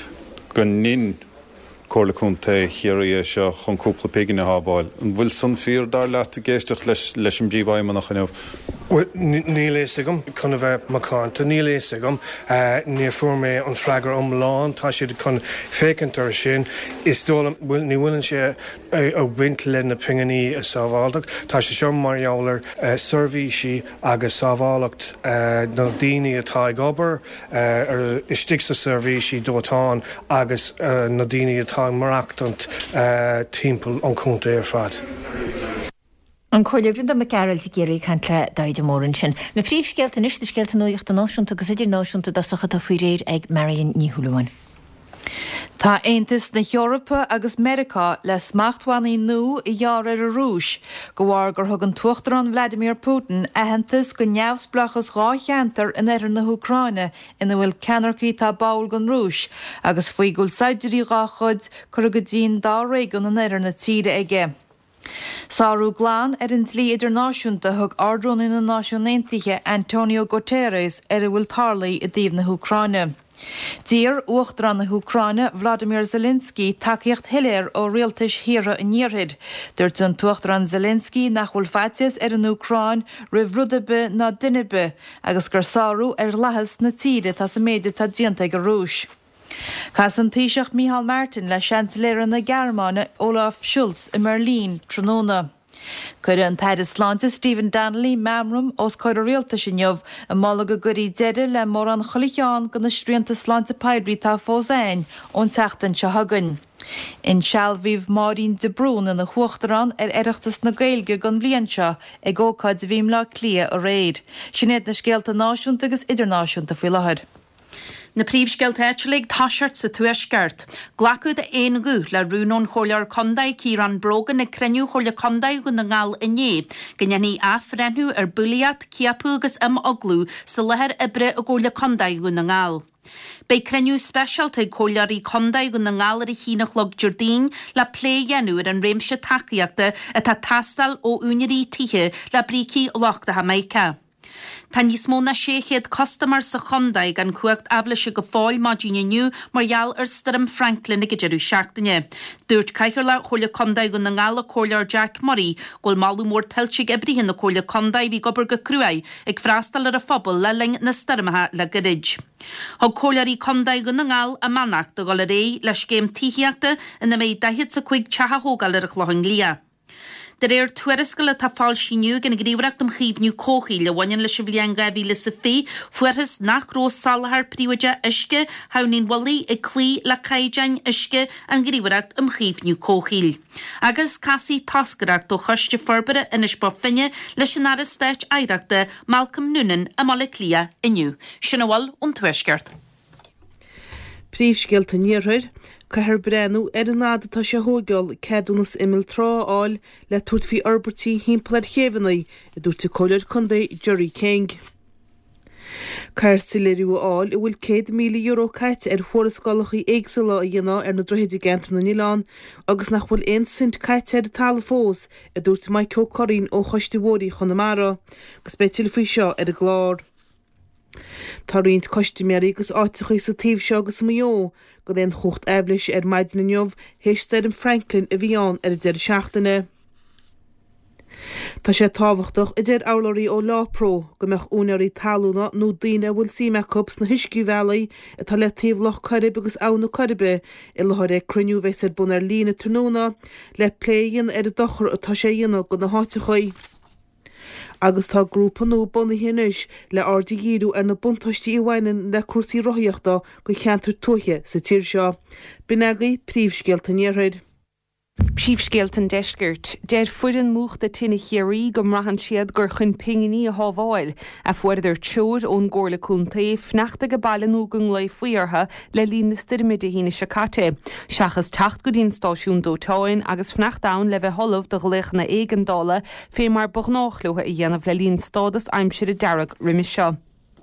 go nín cóirla chunta chéirí seo chun cúpla peigin na hábáil. An bhfuil san fíor dar leat a géisteach leis leis an bríomhhaim nach chuineh. Ní léisegam chun a bheith macánta, ní léisegam ní fuair mé an freagar omláin tá siad chun fécintar sin is dóla ní bhfuilann sé a bhaint le na pinganí a sábháilteach tá sé seo marálar servíisi agus sábhálacht na daoine atá ag obair ar istigh sa servíisi dótán agus na daoine atá marachtant timpeall an chunta ar fad. An cóirlebrinn am Geralt géirí chant le daide mórin sin. Na príomhscéalta is de scéalta nuocht an náisiúnta agus idir náisiúnta dasacha tá faoi réir ag Marion Níhualáin. Tá Aontas na Eorpa agus Merica le smachthaí nó i dhear ar a rúis, go bhhar gur thug an tuachtarán Vladimir Putin ahantas go neamhsplachas rácheantar in éireann na Ucraine ina bhfuil ceannarcaí tá báil gan rúis, agus faoi gúil saidirí ráchuid chur go dtíon dá réigean in éireann na tíre aige. Sarú Glán ar an tlí idirnáisiúnta thug ardrún na Náisiún Aontaithe Antonio Guterres ar a bhfuil tarlaí i dtíobh na Ucraine. Dír uachtar na Ucraine Vladimir Zelensky takeíocht hiléir ó rialtais híre in níorthaid. Dúirt an tuachtar an Zelensky nach bhfuil faites ar an Ucrain roimh rudabe ná duinebe agus gur sarú ar lehas na tíre tá sa méide tá dianta go rúis. Cas an taoiseach Micheál Martin le chanceléire na Gearmáine Olaf Schulz i Merlín, Tróna. Cuir an taid sláinte Stephen Donnelly memrum os chuir a réalta sin neomh a mála go gurí deidir le mór an cholicheán go na sríanta sláinte peibrí tá fósáin ón teachtain se hagann. In sealbhíh Maureen de Brún in na chuachtarán ar iireachtas na Gaeilge gan bliain seo ag ócáid bhím le clia a réid. Sinnéad na scéalta náisiúnta agus idirnáisiúnta faoi láthair. Na príomhscéalt éitilig táisiart sa tuaisceart. Glacú de éon gú le rúnón cholear condaid Ciarán Brogan na creniu chola condaid go na ngáil iné. Gannne afrenú ar buliad ciapú agus am oglú sa lethir ibre a ggóla condaid go na ngáil. Bei creniu specialta cholearí condaid go na ngáil ar a hínach log Jordín le pléhéanú ar an réimse takeíachta a tá tastal ó únirí tithe le brící olachta Jamaica. Tá níos mó na séchéad customar sa chondaig an cuacht aflaise go fáil mádíine nniu margheall ar Sturm Franklin ag idirú seachtaine. Dúirt caiithir le chola condaig go na ngála cholear Jack Murray gol malú mór tiltse ebrihin na chola condaig bhí gobar go cruaid ag freastal ar a phobal le ling na sturmathe le gorid. Thg cholearí condaig go na ngáil a manach do gal a ré leis céim tíhiachta ina méid dahiad sa chuig teatha hógal ar a chlochang lia. Der er tuarisgal a tá fáil síniu gan gríomhreacht am chríomhniu cóchaí le bhain le sibhlian gaibhí sa fé fuarthas nach rós salahar príomide isce hanín walaí i clí le caidein isce an gríomhreacht am chríomhniu cóchaí. Agus casí tascaracht ó chuiste forbere inis ba finne leis an aras steit aireachta Malcolm Noonan a mala clia inniu. Sinna bhil ón tuaisceart. Príomhscéalta níorthair Caithir brenn ar an náda tá sé thógáil ceadúnas imil trááil le tuairt fhí orbertí hímplar chéhannaí i dúirte choilear condaid Jerry King. Cair siléirú áil i bhfuil céad míle euro cait ar chórascálachaí éagsúla a dhéaná ar na droihéidí gentra na Nílán agus nach bhfuil aon cint cait ar talla fós i dúirt Michael Corrin ó choistimhóirí Chonamara, gus bé tilfaí seo ar a glár. Tá riont costiméirí agus áitichaí sa taobh seo agus mó go dhéon chucht eiblis ar maidin na neomh héisteir an Franklin a bhíán ar a deir seachtaine. Tá sé táhachtach i dtéir álaí ó lápró go meach únairí talúna nó daine bhfuil simecups na Hisciú Valley a tá le taobhlach Carib agus ána Caribe i lethir ag cruniú bheits ar bun ar lína tróna le pléon ar a dochar atá sé dhéanamh go na háitichaí. Agus tá grúpa nó buna héis le ardí gíú ar na buntáistí i bhhainean le cuasaí rothaíochta go cheantar tuaithe sa tír seo. Binagaí príomhscéalta níorthair. Príomhscéalta deisgirt, déir fuidan múcht de tinna chéirí go mrahan siad gur chun pinganí a hábháil a fuidir teúr ón ggóla cúntaí fneachta go bailú gon le faoartha le lína styrmide hína sicate. Seachas tacht go dín stáisiún dótáin agus fneachtáin le bheith tholamh do gléich na éigeandála fé mar bognáchlutha i dhéanamh le lín stádas aimsir a dearag riimi seo.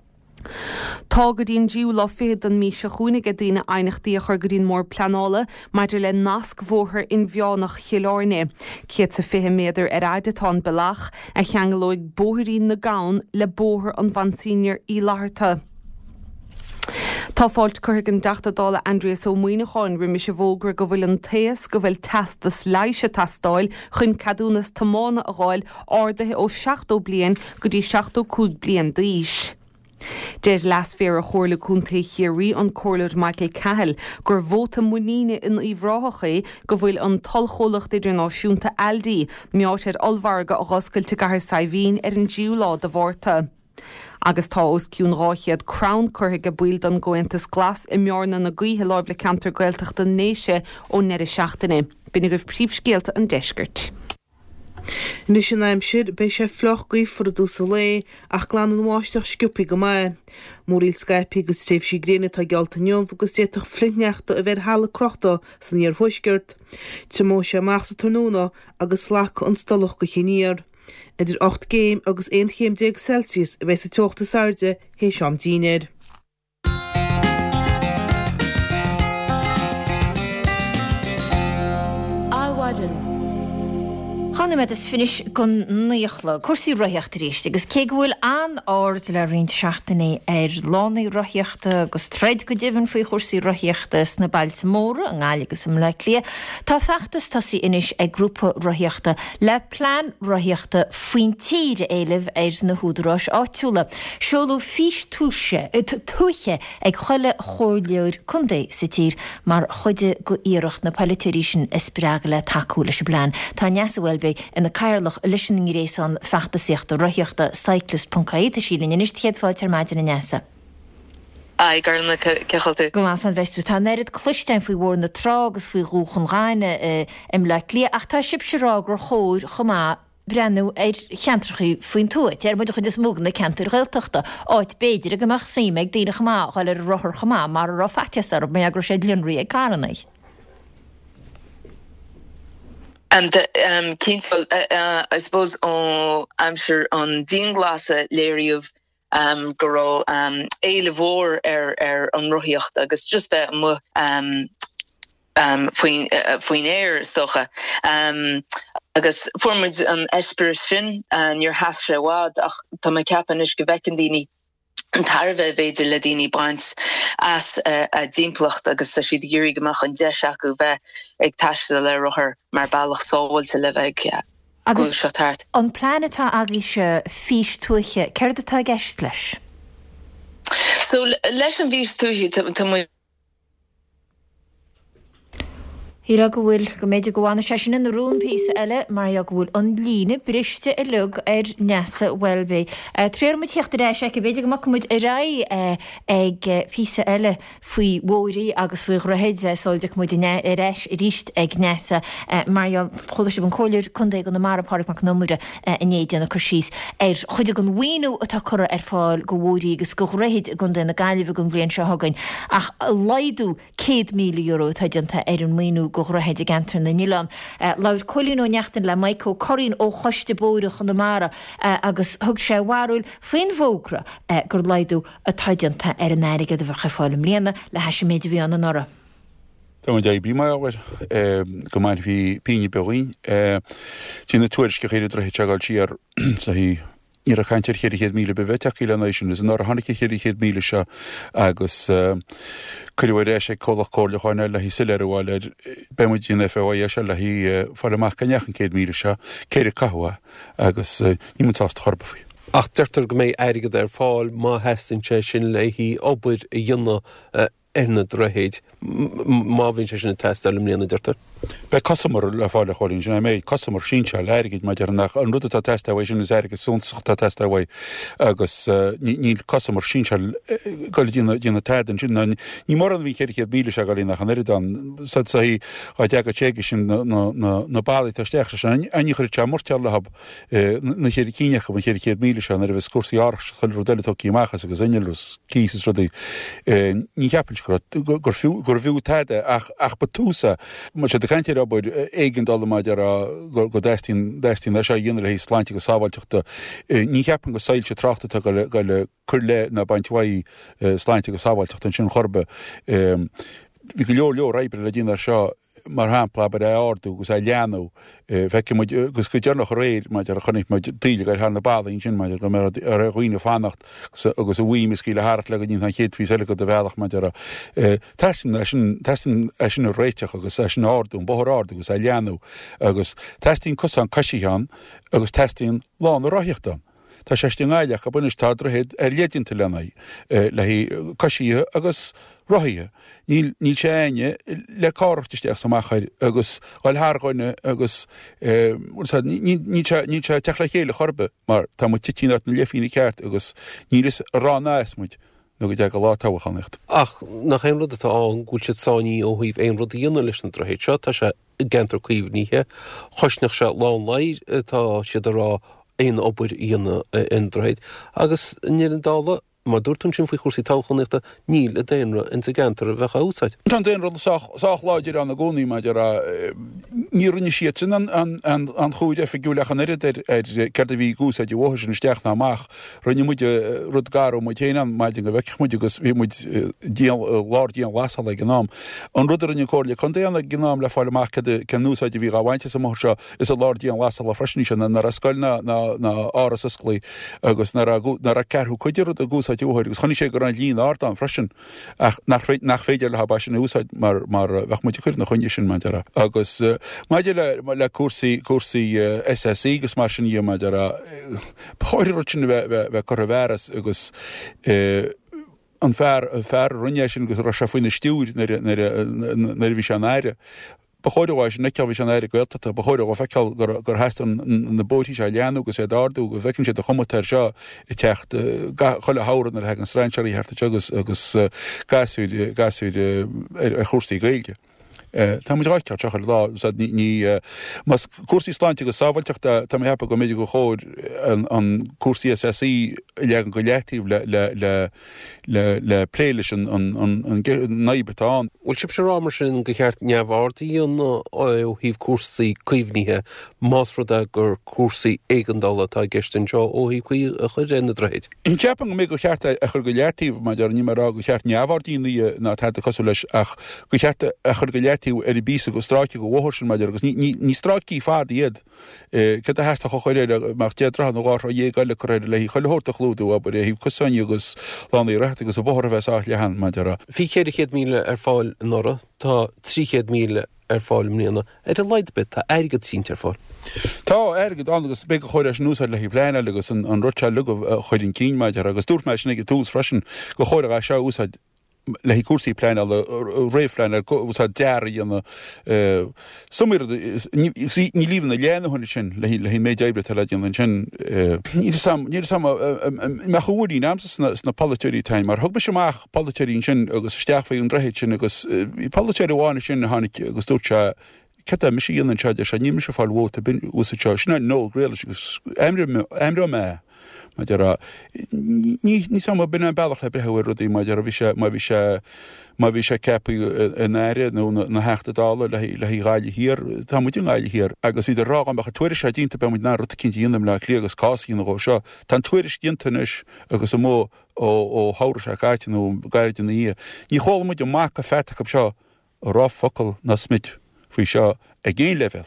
Tá go dtíon díú lá féad an mí se chuúnig a dtíine einachtaí a chur go dtíon mór planála maidir le nasc mhóthir in bheánach chialáirne. Ciad sa fiche méidir ar aidatá belach a cheangalóigh bóthirí na gán le bóthir an bhansínear í látharta. Tá fáilt chuirg an deachtadála Andreas ó Muoineáin riimi se bhógra go bhfuil an taas go bhfuil testas leiise testáil chun cadúnas tamána a gháil ádathe ó seachtó bliain go dtí seachtó cúd bliain d'aois. Déir las féar a chóirla cúntaí chéirí an cóirlead Michael Cahill gur bhóta muíine in íomhráchaí go bhfuil an talcholacht idirnáisiúnta Aldi meáit ar olmharga a ghoscailte gahar saibhín ar an díúlá de bhórta. Agus tá os ciún ráchiad Crown chutha go build an gointas glas i mearna na gaotha láimh le cantar gailteachta néise ó neir seachtaine. Bina goibh príomhscéalta an deisgirt. Nus sin aimsir bei sé floch gaoh for a dúsa lé ach glan an máisteach sciúpi go mai. Móríl Skype agus tréh sí gréine tá gealta neomh agus déach flintneachta a bheit hála crochta san níor thuisgirt. Tá mó sé amach sa tóna agus lech an stallach go chiníar. Idir ocht géim agus ein chéim déag Celsius a bheits a teachta sarde hé seam dínéir. Áhaidin. Channa me is finis gon nuochla, cuasaí roiíochta ríist, agus cé bhfuil an áir le riont seachtainna ar lánaí roiíochta agus treid go deimhann faoi cuasaí roiíochta na bailte móra an gáil agus am le lia. Tá feachtas tosaí inis ag grúpa roiíochta le plán roiíochta faoin tíre éileh ar na húdarráis áitiúla. Seolú fís túise tuiche ag chuile chóirleir chundé sa tír mar chuide go íireacht na palatéirí sin is spreag le takeúla se bláin. Tá neasa bhfuil bhfuilbe ina cairlach listening rééis an fechta síocht a roiíochta cyclist dot I E tá sílinn in istíad fáilte maidin na nesa. Ai garna cechailta. Go más an bheitú tá nerid cluistein faoi bhór na trágus faoi rúchan gáine im le lí ach tá sib se rá gur chóir chomá brenn é cheantrachaí faoin túit, ar muidir chud is múgan na ceantar réilteachta áit béidir a goach sí meid daine chamá gáil ar rothir chamá mar rá fatiasar mé agur sé lionraí ag caranaid. And um, Kinsel, uh, uh, I suppose, on I'm sure on Dean Glassa Larryov um goro um Eilevor er er on Rohiocht agus just be mo um um foin uh, foin air stocha um agus formid an aspiration and your hasra wad ach ta me capan is gevekendini an tarve beidir le dini bains as uh, a dimplocht agus ta si dgéri gemach an deaku ve ag tastal le roher mar ballach sóil se le ag yeah. Agus an planetá agé se fís tuache, ceir atá gceist leis? So leis an fís tuache tá mu Híra go bhfuil go méidir gohána sé sin in rún písa eile mar a go bhfuil an líne briste i lug ar neasa Welby. Tréir mu tíocht rééis ag bhéidir go muid i rá ag písa eile faoi mhóirí agus faoi roihéide soldeach muid i réis i ríist ag neasa mar chola se an choir chundé go na marpáach mac nómuide in éidirna chusís ar chuide an bhhaú atá chura ar fáil go bhóirí agus go réid gon na gaiileh gon bblion se hagain ach leidú cé míle euro taidianta ar an mínú go rahéide gantar na Nílan. Lair colín ó neachtain le Michael Corín ó choiste bóireach an na mara agus thug sé bhharúil faoin bhógra gur leidú a taidianta ar an airige de bhecha fáilm léana le heise méidir bhí an an ora. Tá mu bí mar go maith hí píine beín tí na tuairis go chéidir dro teáil siar sa hí Ní a chaintir chéir chéad míle beveteach le nation is an ar hánig chéir chéad míle se agus chuhfuir éis sé cholach cóla cháine le hí sileirháil bemuid dín F O I se le hí fáach canechan céad míle se céir cathua agus nímantást chorba faoi. Ach deirtar go méid airigad ar fáil má heistin sé sin le hí obair i dionne arna drohéid má bhín sé sin test am líana deirtar. Be cosmar le fáile choín sin méid cosmar síse leirigid me nach an rud a test bhé sin is aige súnsacht a test bhé agus níl cosmar síse go dína tean sin ní mar an bhí chéir chéad míle se gáí nach an iridan sa hí á de a téige sin na bailí teisteach sin aní chuir te mórteall le hab na chéir cíinecha an chéir chéad míle se ar bh cuasí ár chuil rudeiltóí machchas agus inelus cís is rudaí ní cheapil gur bhú teide ach ach batúsa mar se Cantir abid éigen dalmaid ar go destín destín lei sé dhéanaar hí sláinte go sábhailteachta ní cheapan go saoilte trachta go le chur le na bainthaí sláinte go sábhailteachta an sin chorbe bhí go leor leor réibre le dtíanaar seo mar hápla be é ardú gus é leanú feice gus go dearnach réir maid ar a chonig maid díle ar hána bádaín sin maid go mar ar a roioine fannacht agus a bhuiime cí le háart le go dtíon chéad fhí eile go de bhealach maid ar testin testin é sin réiteach agus é sin ardú bothir ardú gus é leanú agus testín cos an caiisián agus testín lán a roiíochtán. Tá sétí gáileach a buine tádrohéad ar léidirnta lenaí le hí caiisíthe agus roiíthe. Níl níl sé aine le cáirteteach samachchaid agus gáil thgáine agus ní sé teach le chéile chorbe mar tá mu titíart na lefiína ceart agus nílas rá náis muid nó go de go lá táhachanacht. Ach nach éon rud atá an gúil se sáí ó thuomh éon rud dhéana leis an drohéid seo tá sé gentar cuomhníthe choisneach se lán leid tá siad rá éon obair íana in drohéid agus níl an dála mar dúirtún sin faoi chósaí táchaníochta níl a déanra in sa gentar a bheitcha úsáid. Tá déan rud sách láidir an na gcónaí maidir ní rinne siad sin an chúid effigiúleach an irid ar ceir a bhí gúsáid bhthir sin isteach na amach rinne muide rud garú mu chéanam maidin go bheice muide agus bhí muid ládíon lasal le gnám. An rud rinne cóirla chun déanana gnám le fáil amach cen núsáid bhí gáhainte sa mar seo is a ládíon lasal le freisin sin na a scoilna na áras isclaí agus na a cearthú chuidir a gús úhaid, agus chunig sé gur an líon áta an freisin ach nach féidir le ha sin úsáid mar mar bheith mu chuir na chuine sin meidera. Agus maidir le le cuasaí cuasaí S S I gus mar sin í maidir páidir sin bheith chu bheras agus an fear fear runne sin gus ra se faoine stúr na bhí se an éire bechoidirháis ne ceabh an éir goilta a bechoidir go feiceil gur heistan na bótí se leanú go sé dáú go bhecinn sé a chomatar seo i techt choile háran ar heag an sreinseí heart agus agus gasúid gasúid ar chósaí gailge. Tá mu ráiteach teachar lá ní mas cuasí sláinte go sáhailteach tá hepa go méidir go chóir an cuasí S S I legan go letíh le pléiles an naibbetáin. Bhfuil sib se rámar sin go cheart neamhhardaí an ó híh cuasaí cuimhníthe másrada gur cuasaí éigeandála tá gestin seo ó hí chuí a chuir réna dreid. In ceapan go mé go cheart a chur go letíh mar ar ní marrá go cheart neamhhardaí ná tá cosú leis ach go cheart a chur go letíh ar i bísa go stráici go bhthir sin maidir agus ní stráicí fád iad ce a heasta cho choiréide mar déadra nó gáir dhé gaile choréide le choilthirta chlúdú a bud híh cosáine agus lána réta agus a bhthir bheitá lehan maidir. Bhí chéad míle ar fáil nora tá tríchéad míle ar fáil mlíana ar a leidbit tá airgad síntar fáil. Tá airgad an agus be choir núsá le hí pléine agus an rute lugah chuidn cín maidir agus dúirt me sinnig túús freisin go choir a seo úsáid le hí cuasaí plein a réiflein ús dearí an sumir ní líhanna léanahunna sin le hí méid ébre le an sin ní sam me chuúí námsa sna polúirí taim, mar thug be semach polúirín sin agus steachfaí an drehéid sin agus polúir bháinna sin hánig agus dúirte ce mis íon an teide se ní se fáil bhóta bin ús sinna nó réile agus éimre me. ní sam bin an bailach le brethir rudí maidir a bhí sé má bhí sé cepa in éire nó na heachta dála le le hí gáile hir tá mu gáile hir agus idir rá an becha tuairir sé dínta be mu ná ruta cin dionam le lí agus cáí go seo tá tuairis dintanis agus mó ó háir se gaiite nó gaiide na í. Ní chola muid má a feta go seo rá focail na smid faoi seo a géin level.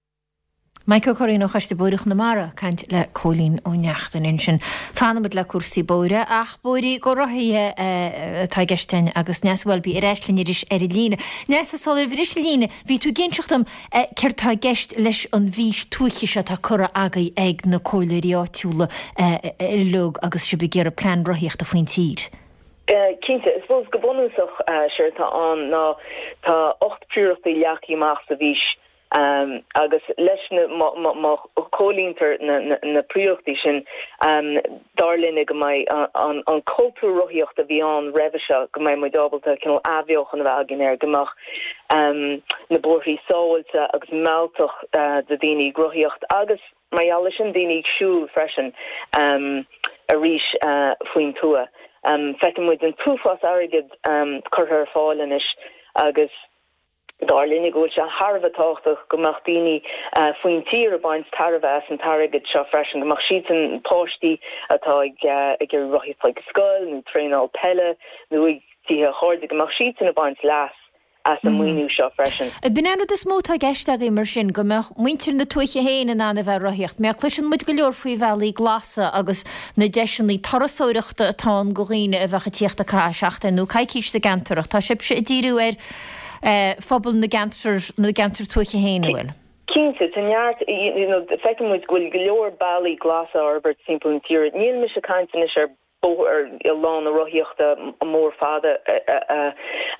Michael Corín ó chaiste búireach na mara caint le cólín ó neachtain in sin fanamid le cuasaí bóire ach bóirí go rothaíthe tá geistein agus neashfuil bí réislín iris ar i líne. Nes a sola bhris líne bhí tú géintseachtam ceir tá geist leis an bhís tuaiche se tá chura agaí ag na cóileirí áitiúla i lug agus si be géar a plán rothíocht a faoin tír. Cínte, is bós go bonúsach seir tá an ná tá ocht príirechtaí leachí más a bhís Um, agus leis má cólíntar na príochttaí sin um, darlinne go mai an cultúr rothíocht a bhí an reibhise go mai mai dábalta cin ahheochan a bheith agin ar gomach um, na borthaí sáilte agus mealtach uh, de daoine rothíocht agus maiall sin daoine siúil freisin um, a ríis uh, faoin tua. Um, Feitim muid an túfás airgid um, chuthar fáilenis agus Darlinnig go se Harbh táchtach gomach daoine faoin tír a baint tarvas an targad seo freisin gomach siad an páistí atá ag gur roiith le scoil nó tréál pelle nó ag títhe cháirde gomach siad an a baint las as an muoinú seo freisin. Bin anú is mótá geisteag í mar sin gomach muintir na tuaiche héin an anna bheith roiíocht, me cluisisin muid go leor faoi bhealaí glasa agus na deisianlí tarasóireachta atá goghine a bheitcha tíochtta cá seachta nó caiicís sa gantarach tá sib se i ddíú ar phobal na gantar na gantar tuaiche héanahfuil. Cínte tanart feitim muid goil go leor bailí glasa arbert simple an tíir níl me se caiintin is ar ar i lán a roiíochta a mór fada a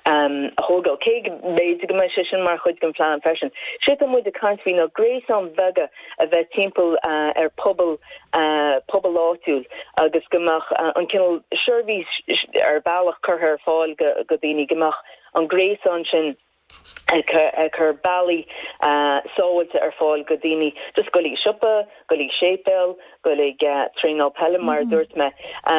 hógal cé béid go me sin mar chuid gan plán fesin. Si muid a caiint hí na grééis an vega a bheith timppel ar pobl pobl áúil agus gomach an cinnal sirví ar bailach chuthair fáil go dtíine gomach an grééis an sin chur bailí sáilte ar fáil go dtíine just go lí sipa, go lí sépel, go lí tréál pelle mar dúirt me.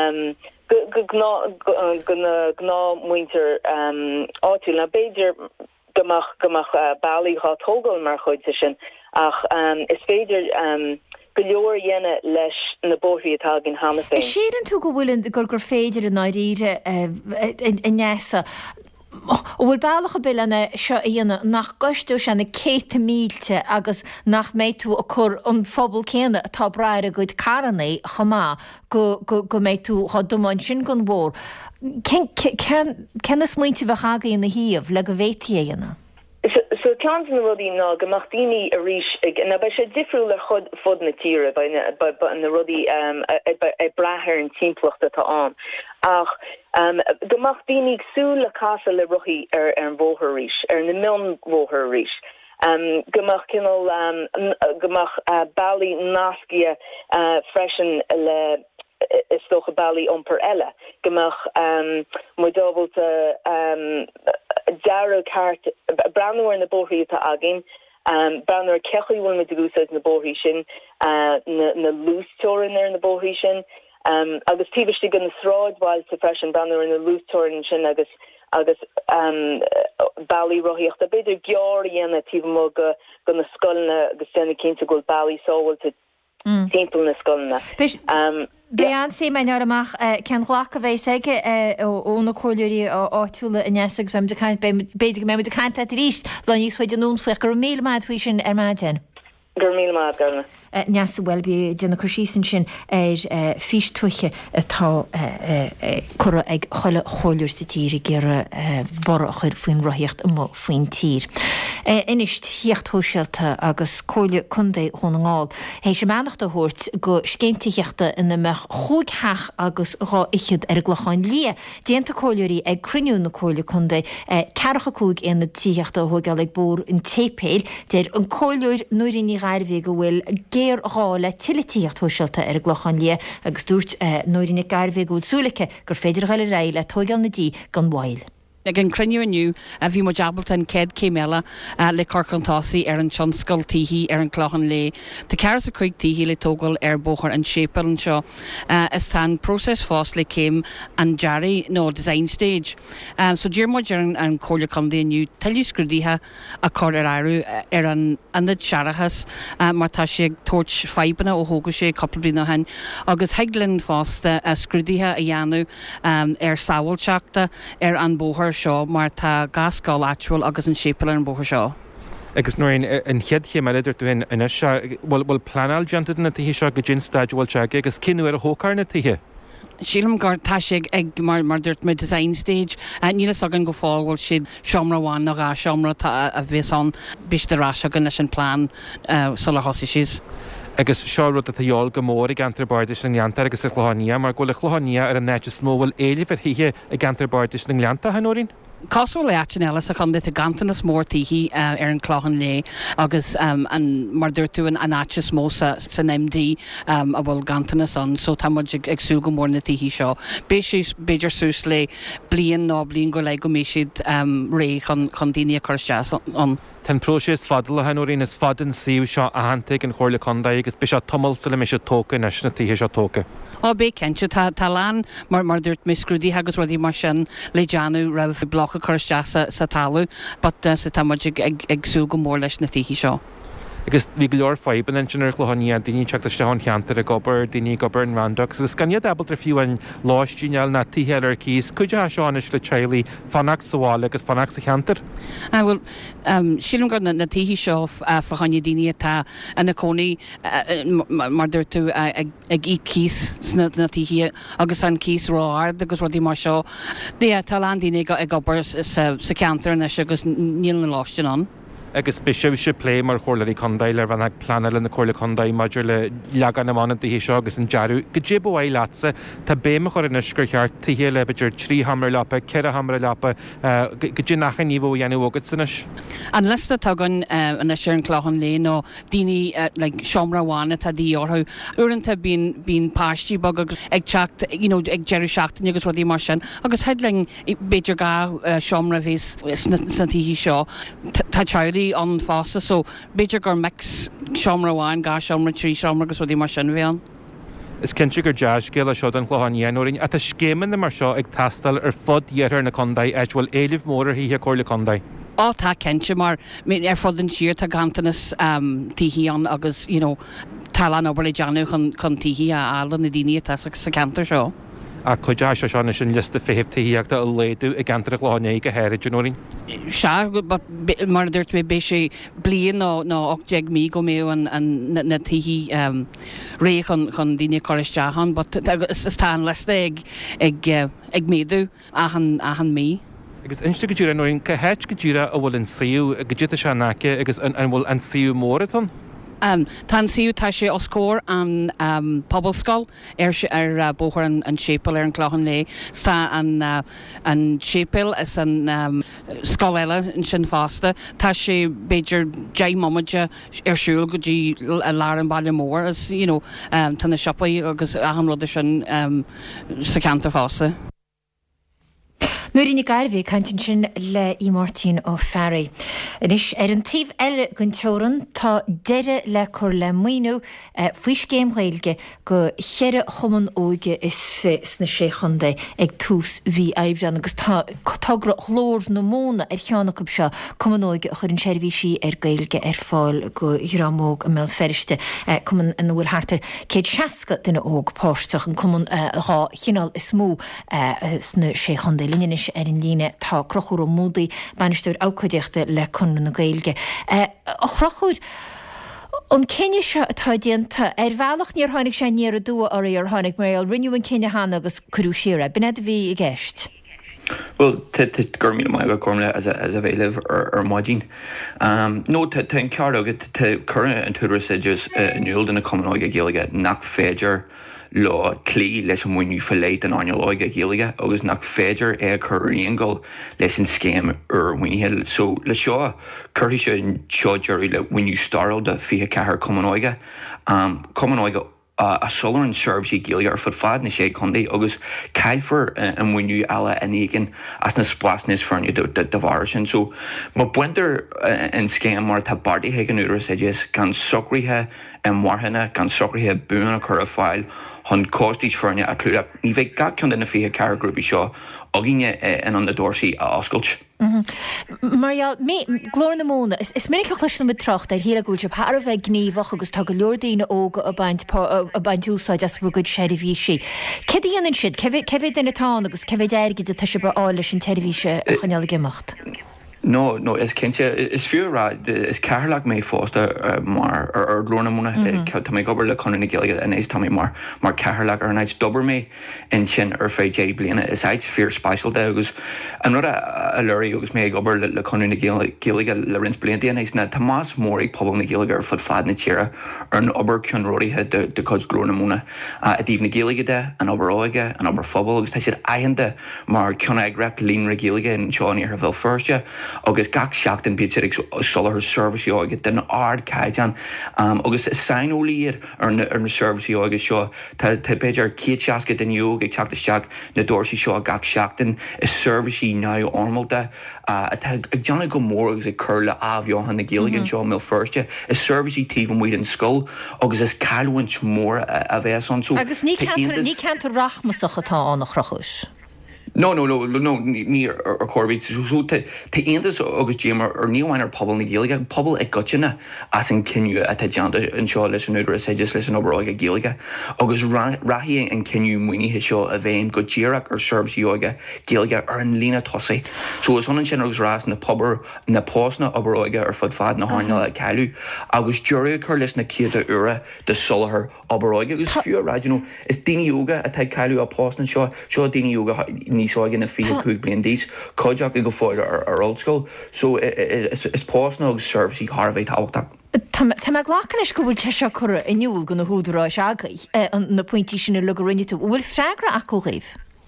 gná muinter áúil na béidir gomach gomach bailí há tógal mar chuide sin ach is féidir go leor dhéine leis na bóthaí atá gin hana féin. Is siad an tú go bhfuil gur gur féidir in áíre in neasa. ó bhfuil bailach bil anna seo íana nach goistú se na céta mílte agus nach méid tú a chur an phobal céanna atá brair a goid caranna chamá go go méid tú chu domáin sin gon bhór. Ken is muinte bheith chagaí na híomh le go bhétíana? So cean na rudí ná gomach daoine a ríis na bei sé difriúil ar chud fud na tíre na rudí ag brathir an timpplacht atá an. Ach gomach daoine súil le casa le ruchaí ar an bmhóthar ríis, ar na mion bmhóthar ríis. um, gymach cynnal um, gymach uh, bali nasgia uh, freshen le is toch bali omper ella gymach um, modobel te um, daro cart brandwer in de bohri ta agin um, brandwer kechi wil met de goose in de bohri sin uh, na loose toren there in de bohri sin um, agus tivisti gun throid while te freshen brandwer in de loose toren sin agus agus um, bali rohiocht a beidir geori en a tí mo go go na skolna agus denna cinnta go bali sowel te timppel na skolna. Bé an sé me nearach cean ghlach a bhééis aige óna choirí áúla in neasag beidir mé de caiint a ríist le níos chuid an nún fuich gur mé maid fao sin ar maidin. Gur mí maid garna. Neas bhfuilbí duna chusísan sin ar fís tuiche atá chura ag choile choir sa tír gur bar a chuir faoin roiíocht am faoin tír. Inist hiochthóisialta agus cóile chundé chunangáil. Hé sé meannacht a thuirt go scéimtíochta ina meach chúigtheach agus rá ichiad ar gglacháin lia. Déanta cóileirí ag cruniú na cóile chundé cecha cúig ina tíochta thugáil ag bór in tépéil, déir an cóileir nuair ní gairbhé go bhfuil géir rála tiiltíocht thuisiilta ar gglachan lia agus dúirt nóirí na gairbhé gúil súlacha gur féidir gaile réile tógáil na dí gan bháil. Ag an cruniú aniu a bhí mo jabalta an céad céimeala le corcantásaí ar an tionscail tithí ar an clochan le. Tá cear a chuig tithí le tógáil ar bóthar an sépal an seo. Is tá próses fás le céim an dearí nó design stage. Uh, so dúir mo dear an cóla condaí aniu tailú scrúdaithe a cór ar airú ar an anad searachas uh, mar tá sé tóirt feibanna ó thóga sé coppla bliana hain. Agus heaglann fásta a scrúdaithe a dhéanú um, ar sábhailteachta ar an bóthar seo mar tá gascáil actual agus an sépal an bóthar seo. Agus nóir an chead chéime idir tú in se bhfuil planál deanta na tithí seo go gin staidhil teige agus cinú ar a thócar na tithe. Sílam gur tá sé ag mar mar dúirt me design stage a nílas agan go fáilhil siad seomraháin nach a seomra a bhís an bistarrás agan leis an plán solar hosaí síos. Agus seárú a dheol go mór i gantrabáirdis na leanta agus a chláníá mar gola chláníá ar an neitte smóhfuil éileh hithe i gantrabáirdis na leanta hanóín? Cosú le eile a chun dit a gantanas mór tihí ar an chlochan lé agus um, an mar dúirtú an anáte smó sa, san M D um, a bhfuil gantanas an, so tá muid ag sú go mór na tihí seo. Béis beidir sús le blion ná blion go le go méisiad um, ré chun daine a chuirte an. Ten prósés fadal a hanúín is fadan síú seo a hantaigh an chóirla condaí agus be se tomul sa le me se tóca nes na tihí seo tóca. Á bé cente tá talán mar mar dúirt mé scrúdaí agus ruí mar sin le deanú rah blocha chuirte sa, sa talú, but uh, sa táid ag, ag sú go mór leis na tihí seo. Agus bhí go leor feiban an sinnar chluhaní a daoine teachta an cheantar a gobar daoine gobar an randoach, agus gan iad abal fiú an láistíneal na tíhéal ar cís, chuide a seánis le tealaí fanach saháil agus fanach sa cheantar? Ah, well, um, sílam go na, na tihí seo uh, fachaine daoine tá na cónaí uh, mar dúirtú uh, ag, ag í cís na, na tihí agus an cís ráard agus rudí mar seo. Dé talán daoine ag gobar sa, sa cheantar na agus níl na láistin an. Agus be sibh se lé mar chóirlaí condail ar bhan ag planal na chóirla condaí maidir le legan na mána tihí seo agus an dearú. Go dé bhhaid lása tá béime chuir in isgur cheart tihé le beidir trí hamar lepa, ceir a hamar lepa go dé nachan níomh dhéanú ógad sanis. An lista tugan an is an chlochan lé nó daoine le seomrahána tá dí orthú. Uanta bín bín páistí bag agus ag teacht, you know, ag jeú seachtain agus rudí mar sin, agus headling beidir gá seomra bhís sa tihí seo. Tá teir an fása, so beidir gur mix seomraháin gá seomra trí seomra agus rudí mar sin bhíon. Is cinse gur deas céile seo an chluhaíonúirin a tá scéman na mar seo ag tastal ar fod dhéar na condaid eit bhfuil éileh mór hí a chóirla condaid. Á tá cinse mar ar fod an siar tá gantanas um, tihí an agus, you know, talán obair le deanú chun tihí a álan na daine tá sa cantar seo. A chuide se seánna sin lista féhtííachta a léadú i gantar chláine go héir genúín? Se mar dúirt mé bé sé blion nó nó ochdeag mí go méú an na tihí ré chun chun daine choristeán, is tá lista ag ag méadú ahan mí. Agus insta go dtíra nóín go héit go dtíra a bhfuil an siú go dtíta se náce agus an bhfuil an siú móraton? Um, Tá siú tá sé ó scór an um, poblscoil ar ar uh, bóthir an, an sépal ar an chlochan lé sa an, uh, an sépal is an um, scoil eile in sin fásta. Tá sé beidir dé momaide ar siúil go dtí lá an bailile mór as you know, um, tanna siopaí agus ahan rud sin um, sa cantar fásta. Nuair ina gairbhí cantin sin le í Martin ó Ferry. Inis ar an tíomh eile gon teoran tá deire le chur le muoinú faois céim ghaeilge go cheire chuman óige is fé sna sé chundé ag tús bhí aibrean agus tágra chlór na móna ar cheannach ab seo cuman óige chur an seirbhí si ar gaeilge ar fáil go hiramóg a mé feriste cuman an bhfuil hartar céad seaca duine óg páirteach an cuman rá chinál is mó sna sé chundé líine ar an líine tá crochúr ó módaí banisteúr ácuideachta le chun na gaeilge. A chrochúd an cenne se atá déanta ar bhealach níor tháinig sé níar a dua orí ar tháinig mar rinneú an cenne hána agus curú siire. B'nad bhí i gceist? Well, gur mí mai go cormle as a bhéileh ar maidín. nó tá an ceart agad current an túra séideas inúil na cumáige géalaige nach féidir lá clí leis an muoinú falléit an aineáige géalaige agus nach féidir é chuíongal leis an scéim ar muoinehil. So le seo chuirtí sé an seoidirí le muoinú staril de fiche cethir cumáige. Cumáige a solar an service géalaige ar fud fad na sé chundaí agus cailfar an muoinú eile an éigen as na splasnas fearne de bhar sin. So má buintear an scéim mar tá bardaithe an úras éideas gan socríthe an marthanna gan socríthe buúna chur a fáil chun cóstís fearne a clúach ní bheith ga chun na fiche ceithir grúpa seo agine an an na dóirsaí a oscailt. Marial, mé glór na móna, is minic a chluisna mit trocht ar híle gúil par a bheith gníomhach agus tá go leordaína óga a baint úsáid as bú goid seirbhí si. Cé dhéanaan siad, cehé denna tá agus cehé déirgid de tá se bar áil leis an teirbhíse a chuneala gimacht. No, no, is cinnte is fiúrá is cearlaach mé fósta mar ar glóna múna tá mé gobar le chuna na géalaige in éis tá mé mar mar cearlaach ar naid dobar mé in sin ar fé dé bliana is áid fear spéisial de agus an nu a leirí agus mé gobar le chuna na géalaige le rins bliana éis na tá más mór ag pobl na géalaige ar fud fad na tíire ar an obair cean roiíthe de cos glóna múna a dtíobh na géalaige de an obair áige an obair phobal agus tá siad aithanta mar ceanna ag reacht líon na géalaige in seáí ar bhil firste agus gach seach den bíid ag solar service áige den ard caiidean agus is sainolíir ar na service áige seo tá beidir céad seaca den jog ag teachtasteach na dóirsí seo gach seachtain is service ná ormalta ag deanna go mór agus ag cur le ahheohan na géalaigh seo mé firste is service tíh muid an scóil agus is cailhaint mór a bheits an sú. Agus ní cantar rachmasach atá annach rochus. No, no, no, no, ní ar chorbid. So tá aontas agus démar ar níomhhain ar pobl na géalaige, pobl ag goteanna as an cinniú a tá deanta an seo leis an údar séideas leis an obaráige géalaige. Agus rathaí an cinniú muoinithe seo a bhéim go ddíireach ar service áige géalaige ar an lína tosaí. So is honan sin agus rás na pobar na pósna obaráige ar fud fad na háinile a ceilú agus dúirú chur leis na céada ura de solathair obaráige agus fiú ráid, you know, is daoine yoga a tá ceilú a pósna seo seo daoine yoga níosáige na fiche cúig blion díos, coideach i go fáil ar old school, so is pósna agus service Harbheith táhachtach. Tá me ghlachan is go bhfuil te seo chur inniuúil go na húdarrá seagaí na pointí sinna le rinne tú, bhfuil freigra a cóghíh?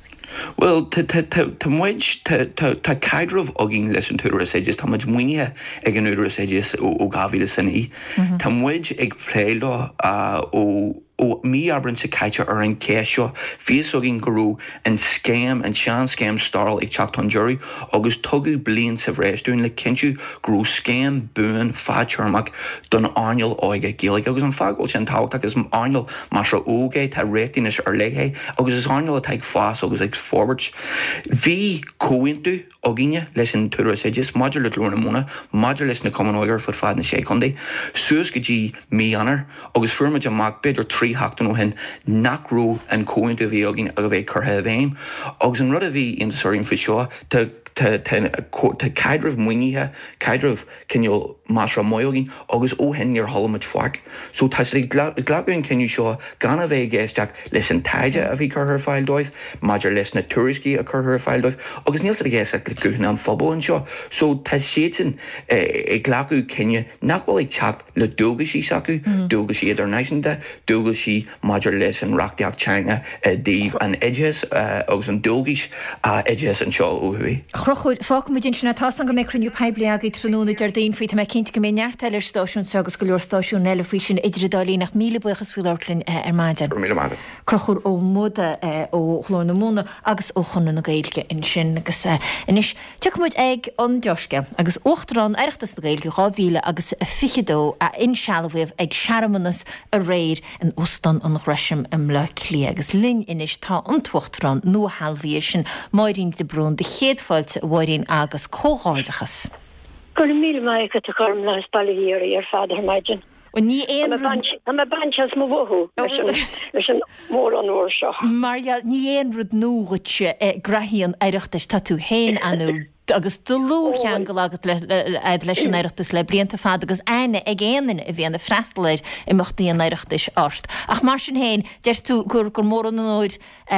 Well, tá muid tá caidromh agin leis an túra séideas, tá muid muoinethe ag an úra séideas ó gavíle sannaí. Tá muid ag pléile ó ó mí abran sa caiite ar an céisio, fios agin gurú an scéim an sean scéim starl ag teacht an jury, agus tugu blion sa bhréistún le cinú gurú scéim buin fadsearmach don áineal áige géalaige, agus an fágáil sin táhachtach is áineal más ra ógé tá réachtaínis ar léthe, agus is áineal a teag fás agus ag forwards. Bhí cóhaintú agine leis an túra séideas, maidir le glóna múna, maidir leis na cumáige ar fud fad na sé chundaí, suas go dtí mí anar, agus fuairmaid amach beidir trí príthachtain ó hen nachrú an cóinte bhí agin a bheith chutha bhéim, agus an rud a bhí in soirín fi seo tá caidrah muoinethe, caidrah cinneol másra mógin agus ó hen ar hallamid foic. So tá sé ghlaún cinniú seo gan a bheith géisteach leis an taide a bhí chutha fáil dóibh, maidir leis na tuairiscí a chutha fáil dóibh, agus níl sa géisteach le gúna an fphobal an seo. So tá sétan ag ghlaú cinne nachhfuil ag teach le dúgas sí sacu, dúgas sí idirnáisinta, dúgas sí maidir leis an reachtaíocht teanga daobh an edges agus an dúgas a edges an seo uhuaí. Chrochúd fá mu din sinna tá go mé cruniú pebliaga í trúna deardaon faoi me cinnta go mé neartailir stáisiún agus go leor stáisiún eile faoi sin idirdálí nach míle buchas fuiirlinn ar maidan. Crochúr ó muda ó chlór na múna agus ó chunna na gailge in sin agus inis tuid ag an deosce agus ochtarrán airtas na gailge ráhíle agus fichidó a insealmhíh ag seaarmanas a réir an ostan an reisim am le lí agus lin inis tá antuachtarrán nó halhí sin mairín de brún de chéadfáilte bhairín agus cóáidechas. Gur mí mai go a chum leis bailíí ar fád ar maidin. ní éon Tá banchas mo bhthú leis an mór an uair seo. Mariaal ní éon rud nóite graíon éireachtas tá tú héin anú agus dulú cheangal agat leis an éireachtas le blianta fad agus aine ag éanaan a bhíanana freistaleir i mochtaí an éireachtas ort. Ach mar sin héin deir tú gur gur mór an óid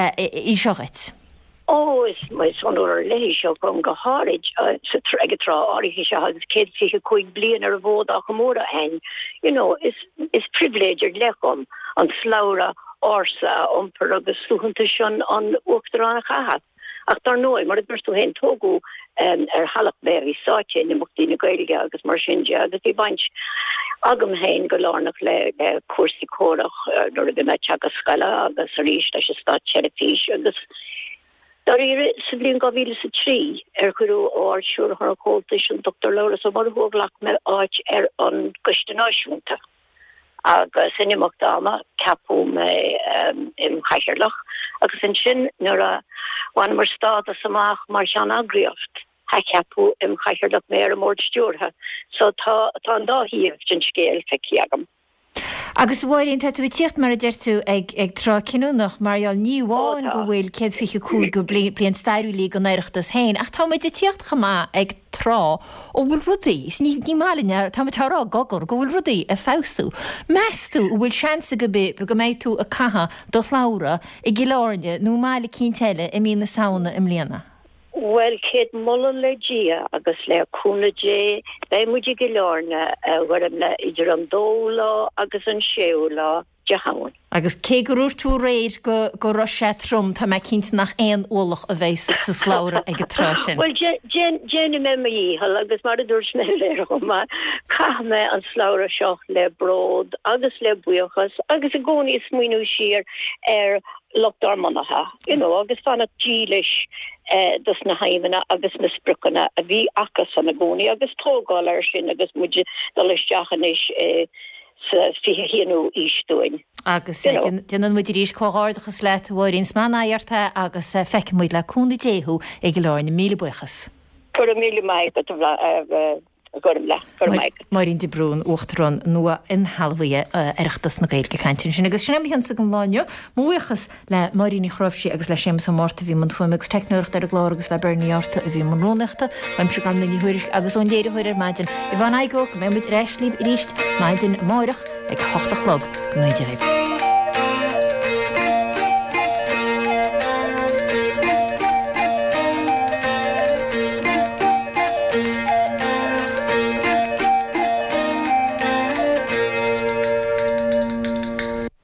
í seoit. Oh, is my son or lei seo gom go háid sa tregetrá áirithe se agus cé fiche chuig blian ar a bhód a chomóra hain. You know, is is privileged lecom an slára orsa ompar agus sluchanta sin an uachtarrán a chahat. Ach dar nói mar a burstú hen tógu um, ar halach beri sáte na muchtaí na gaeilge agus mar sinja agus í baint agam hain go lánach le uh, cuasaí córach uh, nor a gna teagas scala agus a ríis leis a stát therapís agus Dar er sa blian gavile sa trí er gurú áirsúr har cóiltis an Doctor Laura so mar hóglach me áit ar an gustanáisiúnta. Agus sinimach dáma capú me um, im chairlach agus in sin nar a bhain mar stád a samach mar sean agriocht ha capú im chairlach me ar a mór stúrtha. So tá tá an dáhíomh den scéal feici agam. Agus bhhairn te tú tíocht mar a deirú ag ag trá cinú nach Mariaal níháin go bhfuil céad fiche cúil go blion stairúlí go éireachtas hain, ach tá muid de tíocht chamá ag trá ó bhfuil rudaí, ní ní máline tá tárá gogor go bhfuil rudaí a fású. Meú bhfuil seansa go bé go méid tú a caha do Laura i giláne nó mála cínteile i mí na saona im léana. Well, kid mulla le gia agus le cúna dé, be muidir go leorna bharm le idir an dóla agus an séúla jahain. Agus cé gurúr tú réir go go roise trom tá me cinint nach éon ólach a bhééis sa slára ag go trá sin. Well, Jenny me ma íhall agus mar a dúirs me le ma cha me an slára seach le brod agus le buochas agus a gcónaí smuoinú siar ar lochtar manacha. You know, agus fanna dílis Uh, dus na haimena agus na sprukana a bhí achas an na gcónaí agus tógáil ar sin agus muide dal isteachan is uh, sa fiche hianú ístúin. Agus denan muidir ríis cóáardachas le bhhairn smánaíarta agus feice muid le cúna déú ag go leir na míle buchas. Gur a míle maid gom le Marín de brún uachtarrán nua in halhaí airachtas na gailge caiintin sin agus sinna an sa go láine muochas le maríní chróibsí agus le séim sa mórta bhí man fuimegus technoirt ar a glár agus le berníarta a bhí man rónachta baim se gan naí thuiris agus ón léidir chuir maidin i bhain aigó go mé muid reislíb i ríist maidin máireach ag hochtachlog go méidir.